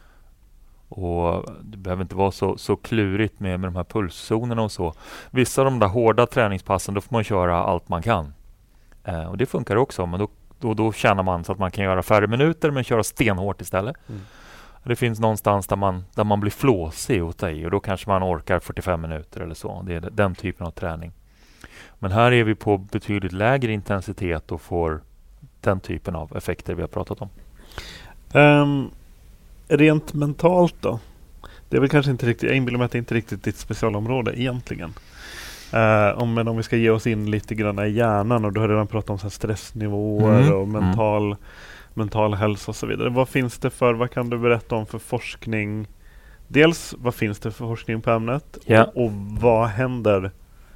Och det behöver inte vara så, så klurigt med, med de här pulszonerna och så. Vissa av de där hårda träningspassen, då får man köra allt man kan. Eh, och det funkar också, men då, då, då känner man så att man kan göra färre minuter men köra stenhårt istället. Mm. Det finns någonstans där man, där man blir flåsig åt dig, och då kanske man orkar fyrtiofem minuter eller så. Det är den typen av träning. Men här är vi på betydligt lägre intensitet och får den typen av effekter vi har pratat om. Um, rent mentalt då? Det är väl kanske inte riktigt, jag inbillar mig att det inte är riktigt ditt specialområde egentligen. Uh, om, men om vi ska ge oss in lite grann i hjärnan, och du har redan pratat om så här stressnivåer mm. och mental, mm. mental hälsa och så vidare. Vad finns det för, vad kan du berätta om för forskning? Dels, vad finns det för forskning på ämnet? Ja. Och, och vad händer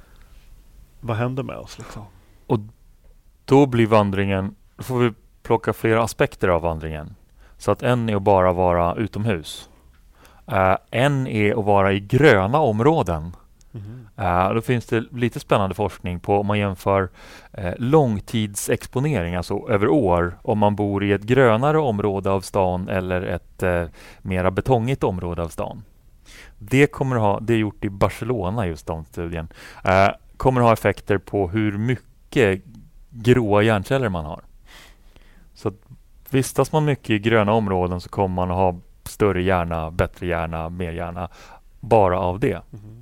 vad händer med oss liksom? Och då blir vandringen, då får vi plocka flera aspekter av vandringen. Så att en är att bara vara utomhus. Uh, en är att vara i gröna områden. Mm. Uh, då finns det lite spännande forskning på om man jämför uh, långtidsexponering, alltså över år, om man bor i ett grönare område av stan eller ett uh, mera betongigt område av stan. Det kommer att ha, det är gjort i Barcelona just den studien, uh, kommer att ha effekter på hur mycket gråa hjärnceller man har. Så att vistas man mycket i gröna områden så kommer man att ha större hjärna, bättre hjärna, mer hjärna bara av det. Mm.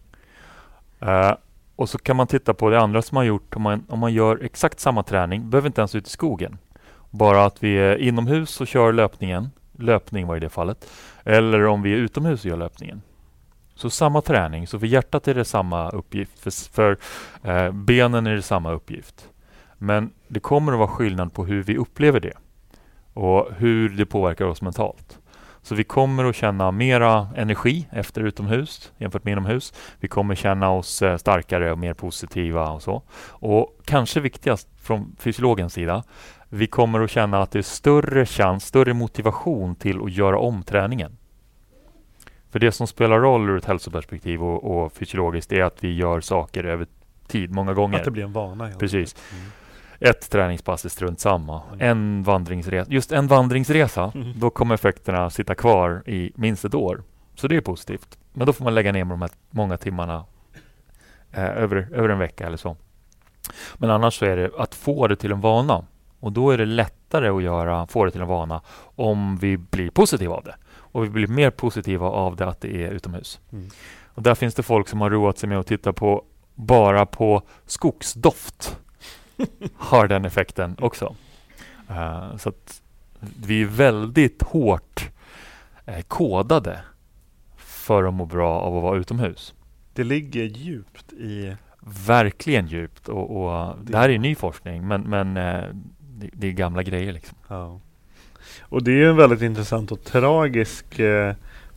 Uh, och så kan man titta på det andra som man gjort. Om man, om man gör exakt samma träning, behöver inte ens ut i skogen. Bara att vi är inomhus och kör löpningen. Löpning var i det fallet. Eller om vi är utomhus och gör löpningen. Så samma träning. Så för hjärtat är det samma uppgift. För, för uh, benen är det samma uppgift. Men det kommer att vara skillnad på hur vi upplever det. Och hur det påverkar oss mentalt. Så vi kommer att känna mera energi efter utomhus jämfört med inomhus. Vi kommer känna oss eh, starkare och mer positiva och så. Och kanske viktigast från fysiologens sida, vi kommer att känna att det är större chans, större motivation till att göra om träningen. För det som spelar roll ur ett hälsoperspektiv och, och fysiologiskt är att vi gör saker över tid, många gånger. Att det blir en vana. Precis. Mm. Ett träningspass är strunt samma. Mm. En vandringsresa, just en vandringsresa, mm. då kommer effekterna sitta kvar i minst ett år. Så det är positivt. Men då får man lägga ner de här många timmarna eh, över, över en vecka eller så. Men annars så är det att få det till en vana. Och då är det lättare att göra, få det till en vana om vi blir positiva av det. Och vi blir mer positiva av det att det är utomhus. Mm. Och där finns det folk som har roat sig med att titta på bara på skogsdoft. Har den effekten också. Uh, så att vi är väldigt hårt uh, kodade för att må bra av att vara utomhus. Det ligger djupt i... Verkligen djupt. Och, och det... det här är ny forskning, men, men uh, det, det är gamla grejer liksom. Ja. Och det är en väldigt intressant och tragisk uh,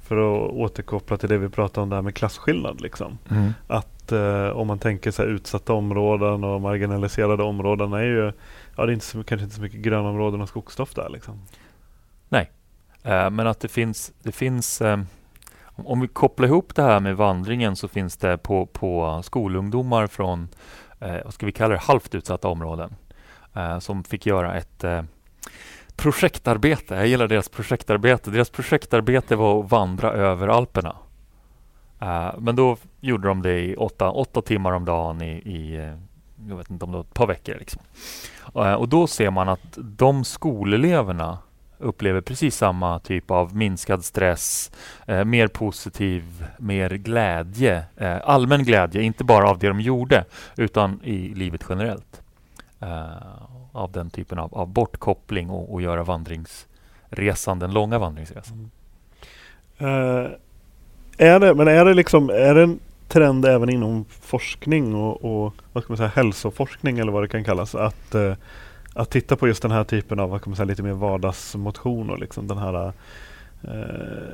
för att återkoppla till det vi pratade om där med klasskillnad liksom. Mm. Att eh, om man tänker så här utsatta områden och marginaliserade områden är ju, ja det är inte så, kanske inte så mycket grönområden och skogsstoff där liksom. Nej, eh, men att det finns, det finns eh, om vi kopplar ihop det här med vandringen så finns det på, på skolungdomar från, eh, vad ska vi kalla det, halvt utsatta områden eh, som fick göra ett eh, projektarbete. Jag gillar deras projektarbete. Deras projektarbete var att vandra över Alperna. Uh, men då gjorde de det i åtta, åtta timmar om dagen i, i jag vet inte om det var ett par veckor. Liksom. Uh, och då ser man att de skoleleverna upplever precis samma typ av minskad stress, uh, mer positiv, mer glädje, uh, allmän glädje, inte bara av det de gjorde utan i livet generellt. Uh, av den typen av, av bortkoppling och, och göra vandringsresan, den långa vandringsresan. Mm. Uh, är det, men är det liksom, är det en trend även inom forskning och, och vad ska man säga, hälsoforskning eller vad det kan kallas, att, uh, att titta på just den här typen av, vad kan man säga, lite mer vardagsmotion och liksom den här uh,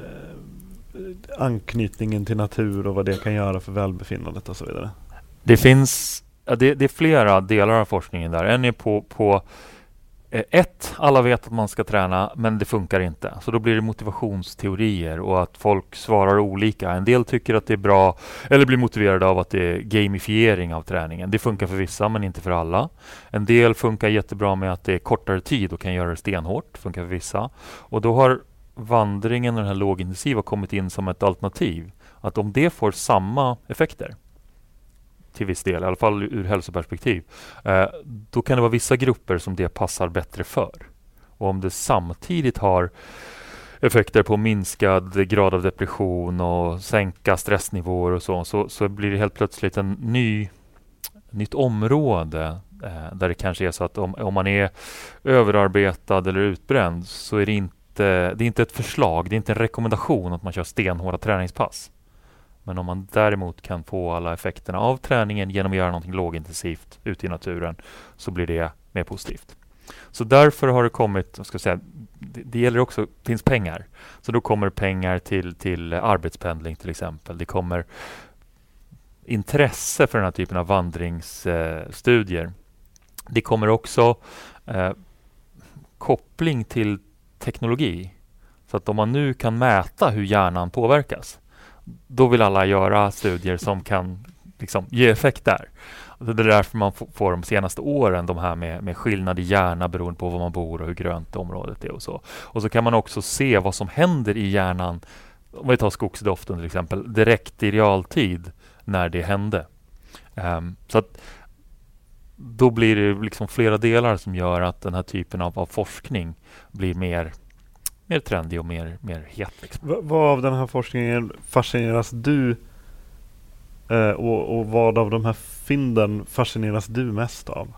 anknytningen till natur och vad det kan göra för välbefinnandet och så vidare? Det finns Ja, det, det är flera delar av forskningen där. En är på, på eh, ett, alla vet att man ska träna men det funkar inte. Så då blir det motivationsteorier och att folk svarar olika. En del tycker att det är bra eller blir motiverade av att det är gamifiering av träningen. Det funkar för vissa men inte för alla. En del funkar jättebra med att det är kortare tid och kan göra det stenhårt. Funkar för vissa. Och då har vandringen och den här lågintensiva kommit in som ett alternativ. Att om det får samma effekter till viss del, i alla fall ur hälsoperspektiv, eh, då kan det vara vissa grupper som det passar bättre för. Och om det samtidigt har effekter på minskad grad av depression och sänka stressnivåer och så, så, så blir det helt plötsligt en ny nytt område eh, där det kanske är så att om, om man är överarbetad eller utbränd så är det inte, det är inte ett förslag, det är inte en rekommendation att man kör stenhårda träningspass. Men om man däremot kan få alla effekterna av träningen genom att göra någonting lågintensivt ute i naturen så blir det mer positivt. Så därför har det kommit, jag ska säga, det, det gäller också, det finns pengar. Så då kommer pengar till, till arbetspendling till exempel. Det kommer intresse för den här typen av vandringsstudier. Eh, det kommer också eh, koppling till teknologi. Så att om man nu kan mäta hur hjärnan påverkas, då vill alla göra studier som kan liksom ge effekt där. Det är därför man f- får de senaste åren de här med, med skillnad i hjärna beroende på var man bor och hur grönt området är och så. Och så kan man också se vad som händer i hjärnan, om vi tar skogsdoften till exempel, direkt i realtid när det hände. Um, så att då blir det liksom flera delar som gör att den här typen av, av forskning blir mer mer trendig och mer, mer het. Liksom. V- vad av den här forskningen fascineras du eh, och, och vad av de här fynden fascineras du mest av?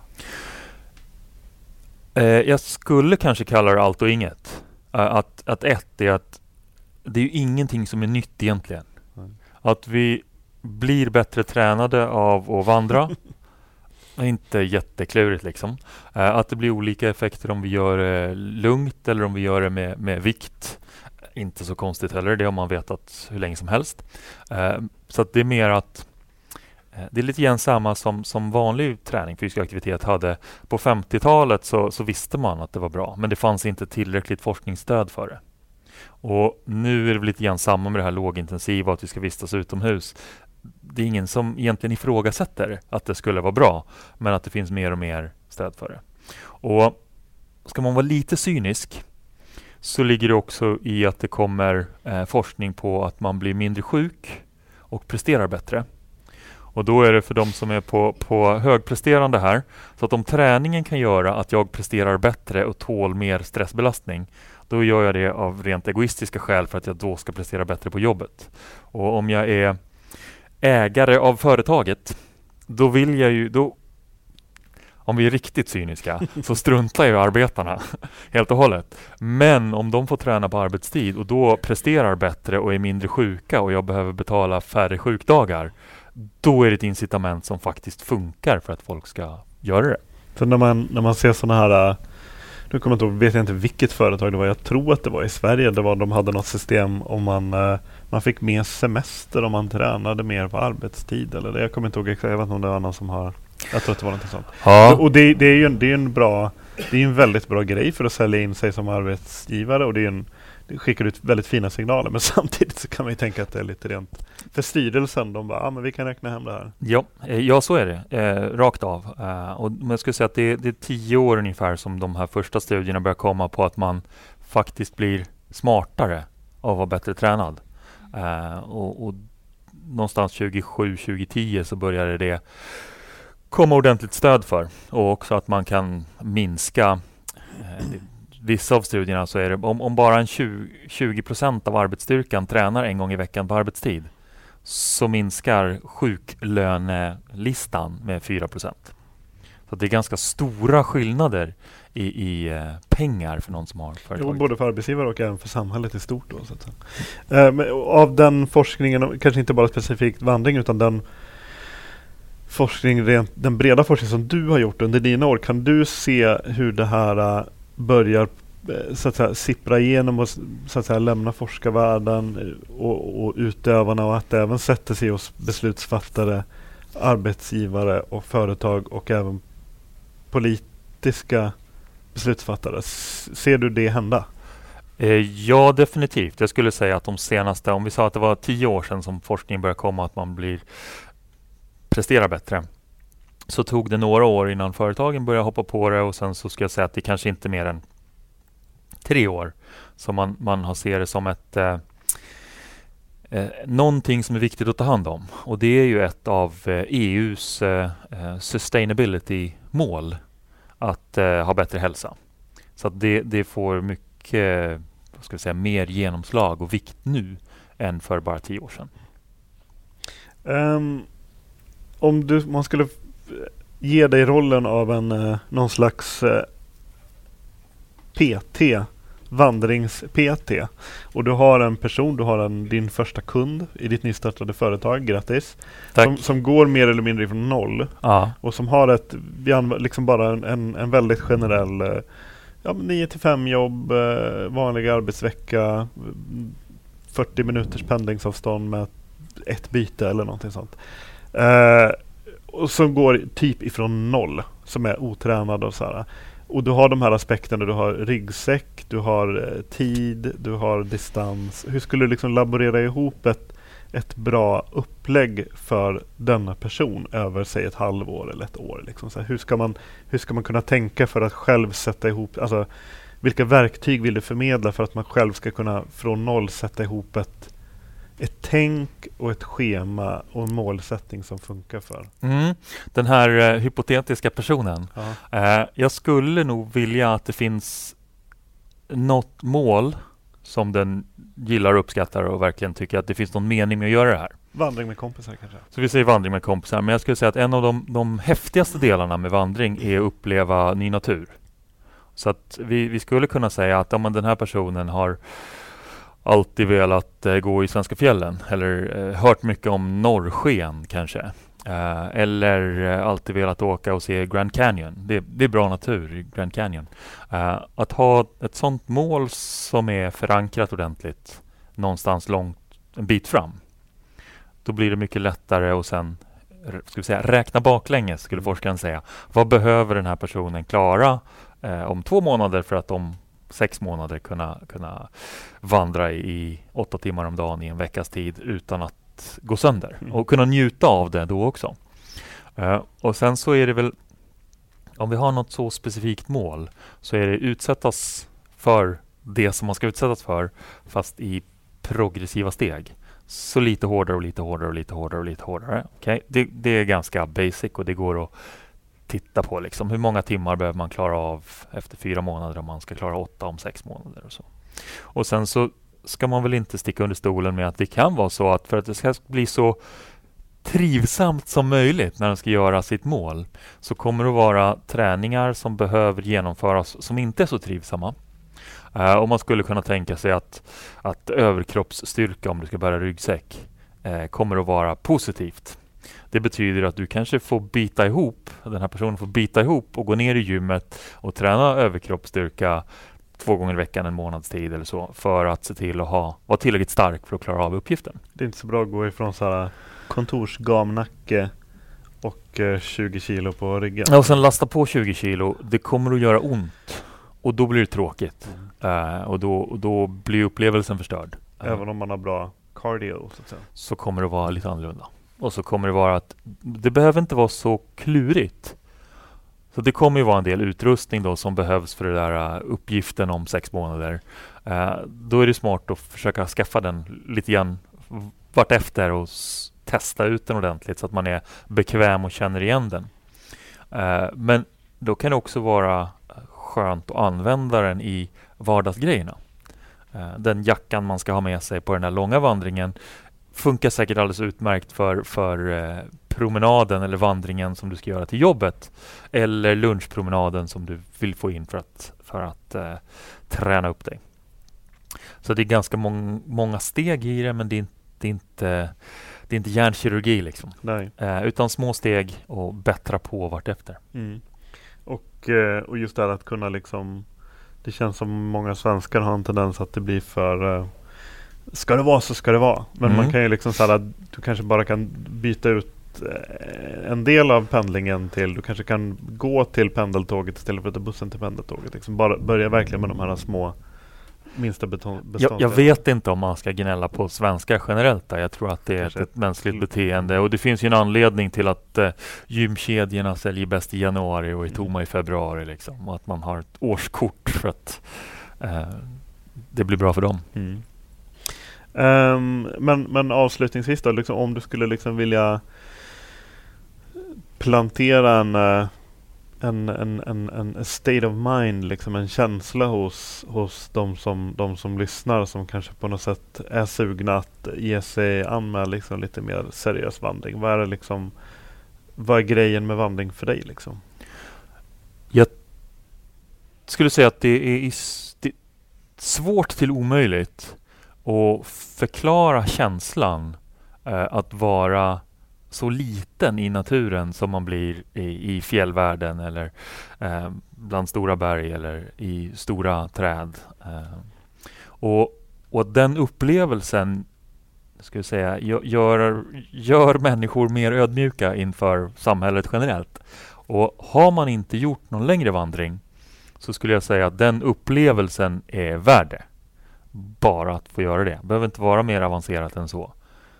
Eh, jag skulle kanske kalla det allt och inget. Uh, att, att ett är att det är ju ingenting som är nytt egentligen. Mm. Att vi blir bättre tränade av att vandra. Inte jätteklurigt liksom. Uh, att det blir olika effekter om vi gör det uh, lugnt eller om vi gör det med, med vikt. Inte så konstigt heller, det har man vetat hur länge som helst. Uh, så att det är mer att uh, det är lite grann samma som, som vanlig träning, fysisk aktivitet hade. På femtiotalet så, så visste man att det var bra, men det fanns inte tillräckligt forskningsstöd för det. Och nu är det lite grann samma med det här lågintensiva, att vi ska vistas utomhus. Det är ingen som egentligen ifrågasätter att det skulle vara bra, men att det finns mer och mer stöd för det. Och ska man vara lite cynisk så ligger det också i att det kommer eh, forskning på att man blir mindre sjuk och presterar bättre. Och då är det för de som är på, på högpresterande här, så att om träningen kan göra att jag presterar bättre och tål mer stressbelastning, då gör jag det av rent egoistiska skäl för att jag då ska prestera bättre på jobbet. Och om jag är ägare av företaget, då vill jag ju, då, om vi är riktigt cyniska, så struntar ju arbetarna helt och hållet. Men om de får träna på arbetstid och då presterar bättre och är mindre sjuka och jag behöver betala färre sjukdagar, då är det ett incitament som faktiskt funkar för att folk ska göra det. Så när man, när man ser sådana här, nu kommer jag inte, vet jag inte vilket företag det var, jag tror att det var i Sverige, det var de hade något system om man, eh, man fick mer semester om man tränade mer på arbetstid eller det. Jag kommer inte ihåg exakt, jag vet inte om det var någon som har, jag tror att det var något sånt. Ja. Och det, det är ju en, det är en bra, det är en väldigt bra grej för att sälja in sig som arbetsgivare och det är en, det skickar ut väldigt fina signaler, men samtidigt så kan man ju tänka att det är lite rent för styrelsen, de bara, ja ah, men vi kan räkna hem det här. Ja, ja så är det, eh, rakt av. Eh, och jag skulle säga att det, det är tio år ungefär som de här första studierna börjar komma på att man faktiskt blir smartare av att vara bättre tränad. Eh, och, och någonstans tjugosju tjugohundratio så började det komma ordentligt stöd för. Och också att man kan minska eh, vissa av studierna så är det om, om bara en tjugo procent av arbetsstyrkan tränar en gång i veckan på arbetstid så minskar sjuklönelistan med fyra procent. Så det är ganska stora skillnader i, i uh, pengar för någon som har företag. Jo, både för arbetsgivare och även för samhället i stort. Då, så att säga. Uh, men av den forskningen, kanske inte bara specifikt vandring utan den forskning, rent, den breda forskning som du har gjort under dina år, kan du se hur det här uh, börjar så att säga sippra igenom och så att säga lämna forskarvärlden och, och utövarna och att det även sätter sig hos beslutsfattare, arbetsgivare och företag och även politiska beslutsfattare. Ser du det hända? Eh, ja, definitivt. Jag skulle säga att de senaste, om vi sa att det var tio år sedan som forskningen började komma att man blir presterar bättre, så tog det några år innan företagen började hoppa på det och sen så ska jag säga att det kanske inte mer än tre år så man, man har ser det som ett eh, eh, någonting som är viktigt att ta hand om. Och det är ju ett av eh, E U:s eh, sustainability-mål att eh, ha bättre hälsa. Så att det, det får mycket vad ska vi säga, mer genomslag och vikt nu än för bara tio år sedan. Um, om du, man skulle ge dig rollen av en eh, någon slags eh, P T, vandrings-P T, och du har en person, du har en, din första kund i ditt nystartade företag, grattis, som, som går mer eller mindre från noll. Ja. Och som har ett, liksom bara en, en, en väldigt generell ja, nio till fem jobb, vanlig arbetsvecka, fyrtio minuters pendlingsavstånd med ett byte eller någonting sånt. Eh, och som går typ ifrån noll, som är otränad och så här. Och du har de här aspekterna, du har ryggsäck, du har eh, tid, du har distans. Hur skulle du liksom laborera ihop ett, ett bra upplägg för denna person över säg ett halvår eller ett år? Liksom. Så här, hur, ska man, hur ska man kunna tänka för att själv sätta ihop, alltså vilka verktyg vill du förmedla för att man själv ska kunna från noll sätta ihop ett ett tänk och ett schema och en målsättning som funkar för. Mm. Den här uh, hypotetiska personen. Uh, jag skulle nog vilja att det finns något mål som den gillar och uppskattar och verkligen tycker att det finns någon mening med att göra det här. Vandring med kompisar kanske? Så vi säger vandring med kompisar. Men jag skulle säga att en av de, de häftigaste delarna med vandring är att uppleva ny natur. Så att vi, vi skulle kunna säga att om den här personen har alltid velat eh, gå i svenska fjällen eller eh, hört mycket om norrsken kanske. Eh, eller eh, alltid velat åka och se Grand Canyon. Det, det är bra natur i Grand Canyon. Eh, att ha ett sånt mål som är förankrat ordentligt någonstans långt, en bit fram. Då blir det mycket lättare och sen ska vi säga, räkna baklänges skulle forskaren säga. Vad behöver den här personen klara eh, om två månader för att om sex månader kunna, kunna vandra i, i åtta timmar om dagen i en veckas tid utan att gå sönder. Mm. Och kunna njuta av det då också. Uh, och sen så är det väl, om vi har något så specifikt mål så är det utsättas för det som man ska utsättas för fast i progressiva steg. Så lite hårdare och lite hårdare och lite hårdare och lite hårdare. Okay? Det, det är ganska basic och det går att titta på liksom. Hur många timmar behöver man klara av efter fyra månader om man ska klara åtta om sex månader och så. Och sen så ska man väl inte sticka under stolen med att det kan vara så att för att det ska bli så trivsamt som möjligt när man ska göra sitt mål så kommer det att vara träningar som behöver genomföras som inte är så trivsamma. Uh, och man skulle kunna tänka sig att, att överkroppsstyrka om du ska bära ryggsäck uh, kommer att vara positivt. Det betyder att du kanske får bita ihop, den här personen får bita ihop och gå ner i gymmet och träna överkroppsstyrka två gånger i veckan en månads tid eller så för att se till att ha, vara tillräckligt stark för att klara av uppgiften. Det är inte så bra att gå ifrån så här kontorsgamnacke och eh, tjugo kilo på ryggen. Ja, och sen lasta på tjugo kilo. Det kommer att göra ont. Och då blir det tråkigt. Mm. Uh, och, då, och då blir upplevelsen förstörd. Även om man har bra cardio så att säga. Så kommer det vara lite annorlunda. Och så kommer det vara att det behöver inte vara så klurigt. Så det kommer ju vara en del utrustning då som behövs för den där uh, uppgiften om sex månader. Uh, då är det smart att försöka skaffa den lite grann vart efter och s- testa ut den ordentligt så att man är bekväm och känner igen den. Uh, men då kan det också vara skönt att använda den i vardagsgrejerna. Uh, den jackan man ska ha med sig på den här långa vandringen funkar säkert alldeles utmärkt för, för uh, promenaden eller vandringen som du ska göra till jobbet. Eller lunchpromenaden som du vill få in för att, för att uh, träna upp dig. Så det är ganska mång, många steg i det, men det är, det är inte det är inte hjärnkirurgi liksom. Nej. Uh, utan små steg och bättra på vart efter. Mm. Och, eh, och just det här att kunna liksom, det känns som många svenskar har en tendens att det blir för eh, ska det vara så ska det vara. Men Mm. man kan ju liksom så här, du kanske bara kan byta ut eh, en del av pendlingen till, du kanske kan gå till pendeltåget istället för att ta bussen till pendeltåget. Liksom bara börja verkligen med de här små minsta beton- Jag, jag vet inte om man ska gnälla på svenskar generellt där. Jag tror att det är ett, Kanske. ett mänskligt beteende. Och det finns ju en anledning till att eh, gymkedjorna säljer bäst i januari och är tomma i februari. Liksom. Och att man har ett årskort för att eh, det blir bra för dem. Mm. Um, men, men avslutningsvis då, liksom, om du skulle liksom vilja plantera en, uh, en, en, en, en state of mind, liksom en känsla hos, hos de, som, de som lyssnar, som kanske på något sätt är sugna att ge sig an med liksom lite mer seriös vandring. Vad är det liksom, vad är grejen med vandring för dig liksom? Jag skulle säga att det är, is, det är svårt till omöjligt att förklara känslan eh, att vara så liten i naturen som man blir i, i fjällvärlden eller eh, bland stora berg eller i stora träd. Eh, och, och den upplevelsen ska jag säga, gör, gör människor mer ödmjuka inför samhället generellt. Och har man inte gjort någon längre vandring så skulle jag säga att den upplevelsen är värd det. Bara att få göra det. Behöver inte vara mer avancerat än så.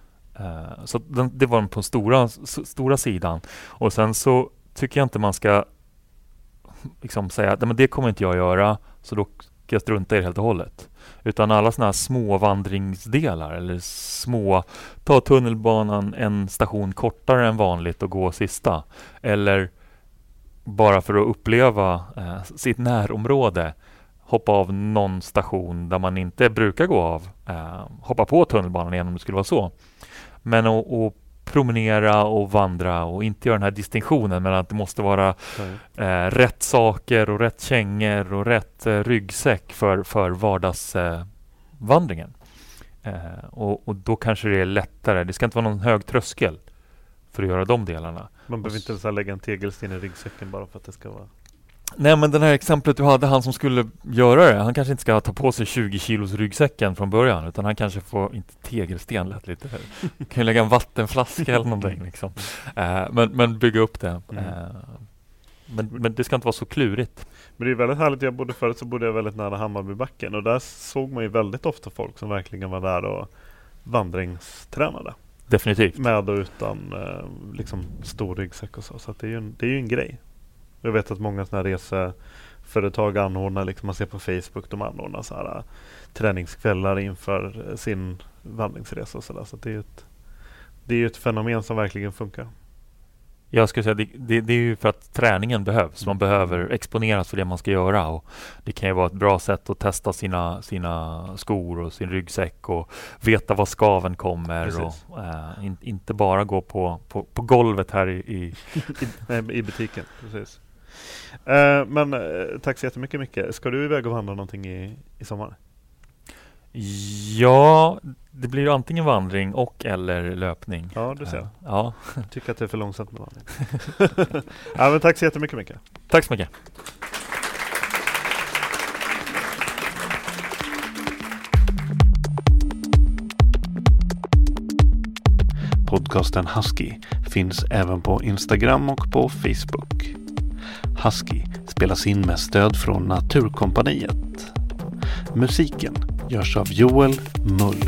Uh, så den, det var på stora, s- stora sidan. Och sen så tycker jag inte man ska liksom säga att men det kommer inte jag göra, så då ska jag strunta i det helt och hållet. Utan alla såna här små vandringsdelar eller små, ta tunnelbanan en station kortare än vanligt och gå sista. Eller bara för att uppleva eh, sitt närområde, hoppa av någon station där man inte brukar gå av. Eh, hoppa på tunnelbanan igen om det skulle vara så. Men att, att promenera och vandra och inte göra den här distinktionen mellan att det måste vara eh, rätt saker och rätt kängor och rätt eh, ryggsäck för, för vardagsvandringen. Eh, eh, och, och då kanske det är lättare. Det ska inte vara någon hög tröskel för att göra de delarna. Man behöver inte så här lägga en tegelsten i ryggsäcken bara för att det ska vara... Nej, men den här exemplet du hade, han som skulle göra det, han kanske inte ska ta på sig tjugo kilos ryggsäcken från början, utan han kanske får, inte tegelsten lät lite, kan ju lägga en vattenflaska eller någonting liksom. Uh, men, men bygga upp det. Uh, men, men det ska inte vara så klurigt. Men det är väldigt härligt. Jag bodde förut så bodde jag väldigt nära Hammarbybacken, och där såg man ju väldigt ofta folk som verkligen var där och vandringstränade. Definitivt. Med och utan eh, liksom stor ryggsäck och så. Så att det är ju en, det är ju en grej. Jag vet att många sådana här reseföretag anordnar, liksom man ser på Facebook, de anordnar så här uh, träningskvällar inför uh, sin vandringsresa och sådär. Så det är ju ett, det är ju ett fenomen som verkligen funkar. Jag skulle säga det, det, det är ju för att träningen behövs. Man behöver exponeras för det man ska göra, och det kan ju vara ett bra sätt att testa sina, sina skor och sin ryggsäck och veta var skaven kommer. Och, uh, in, inte bara gå på, på, på golvet här i, i, I, i butiken. Precis. Uh, men uh, tack så jättemycket, Micke. Ska du iväg och vandra någonting i, i sommar? Ja, det blir ju antingen vandring och eller löpning. Ja, du ser. Uh, ja. Jag tycker att det är för långsamt med vandring. Ja, men tack så jättemycket, Micke. Tack så mycket. Podcasten Husky finns även på Instagram och på Facebook. Husky spelas in med stöd från Naturkompaniet. Musiken görs av Joel Mull.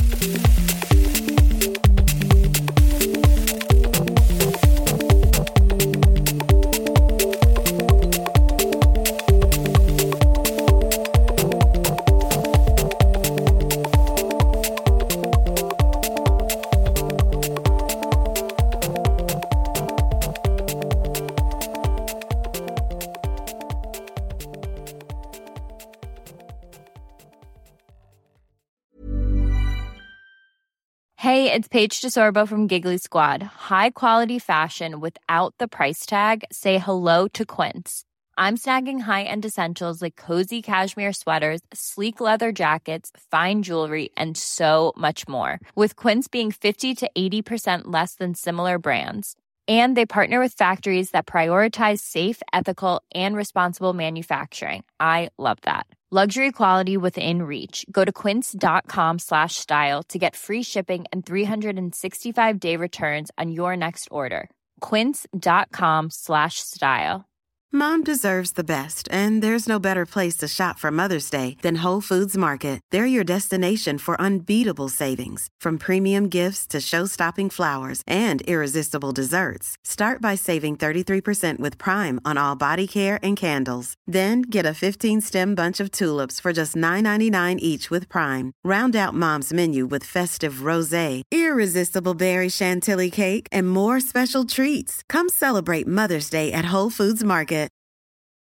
Hey, it's Paige DeSorbo from Giggly Squad. High quality fashion without the price tag. Say hello to Quince. I'm snagging high-end essentials like cozy cashmere sweaters, sleek leather jackets, fine jewelry, and so much more. With Quince being fifty to eighty percent less than similar brands. And they partner with factories that prioritize safe, ethical, and responsible manufacturing. I love that. Luxury quality within reach. Go to quince.com slash style to get free shipping and three sixty-five day returns on your next order. Quince.com slash style. Mom deserves the best, and there's no better place to shop for Mother's Day than Whole Foods Market. They're your destination for unbeatable savings, from premium gifts to show-stopping flowers and irresistible desserts. Start by saving thirty-three percent with Prime on all body care and candles. Then get a fifteen-stem bunch of tulips for just nine ninety-nine each with Prime. Round out Mom's menu with festive rosé, irresistible berry chantilly cake, and more special treats. Come celebrate Mother's Day at Whole Foods Market.